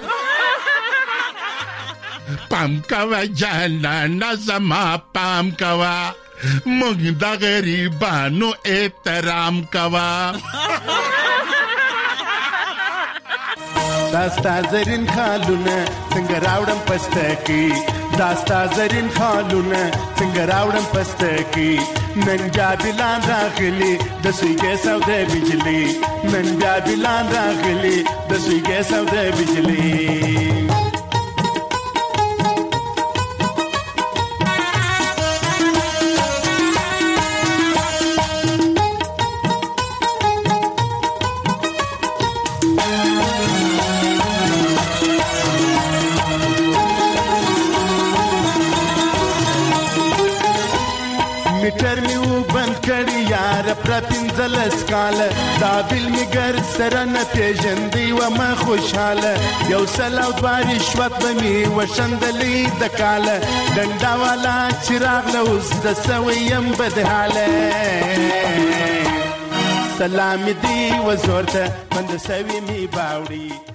پام کوه جانانه زما پام کوه، موږ د غریبانو احترام کوه. داستا زرین خالونه څنګه راوړم پستکی داستا زرین خالونه څنګه راوړم پستکی نن بیا بلان راغلی د سویګې سو د بجلی نن بیا بلان راغلی د سویګې سو د بجلی میټر میو بند کړی یار پرپینځلس کال دا بل میګر سره نه پیژندې و ما خوشاله یو سلاو دواري شوت بمی وشندلې د کال ډنډا والا چراغ لوز د سویم بدحاله سلام دی وزورته من د سوي می باوړي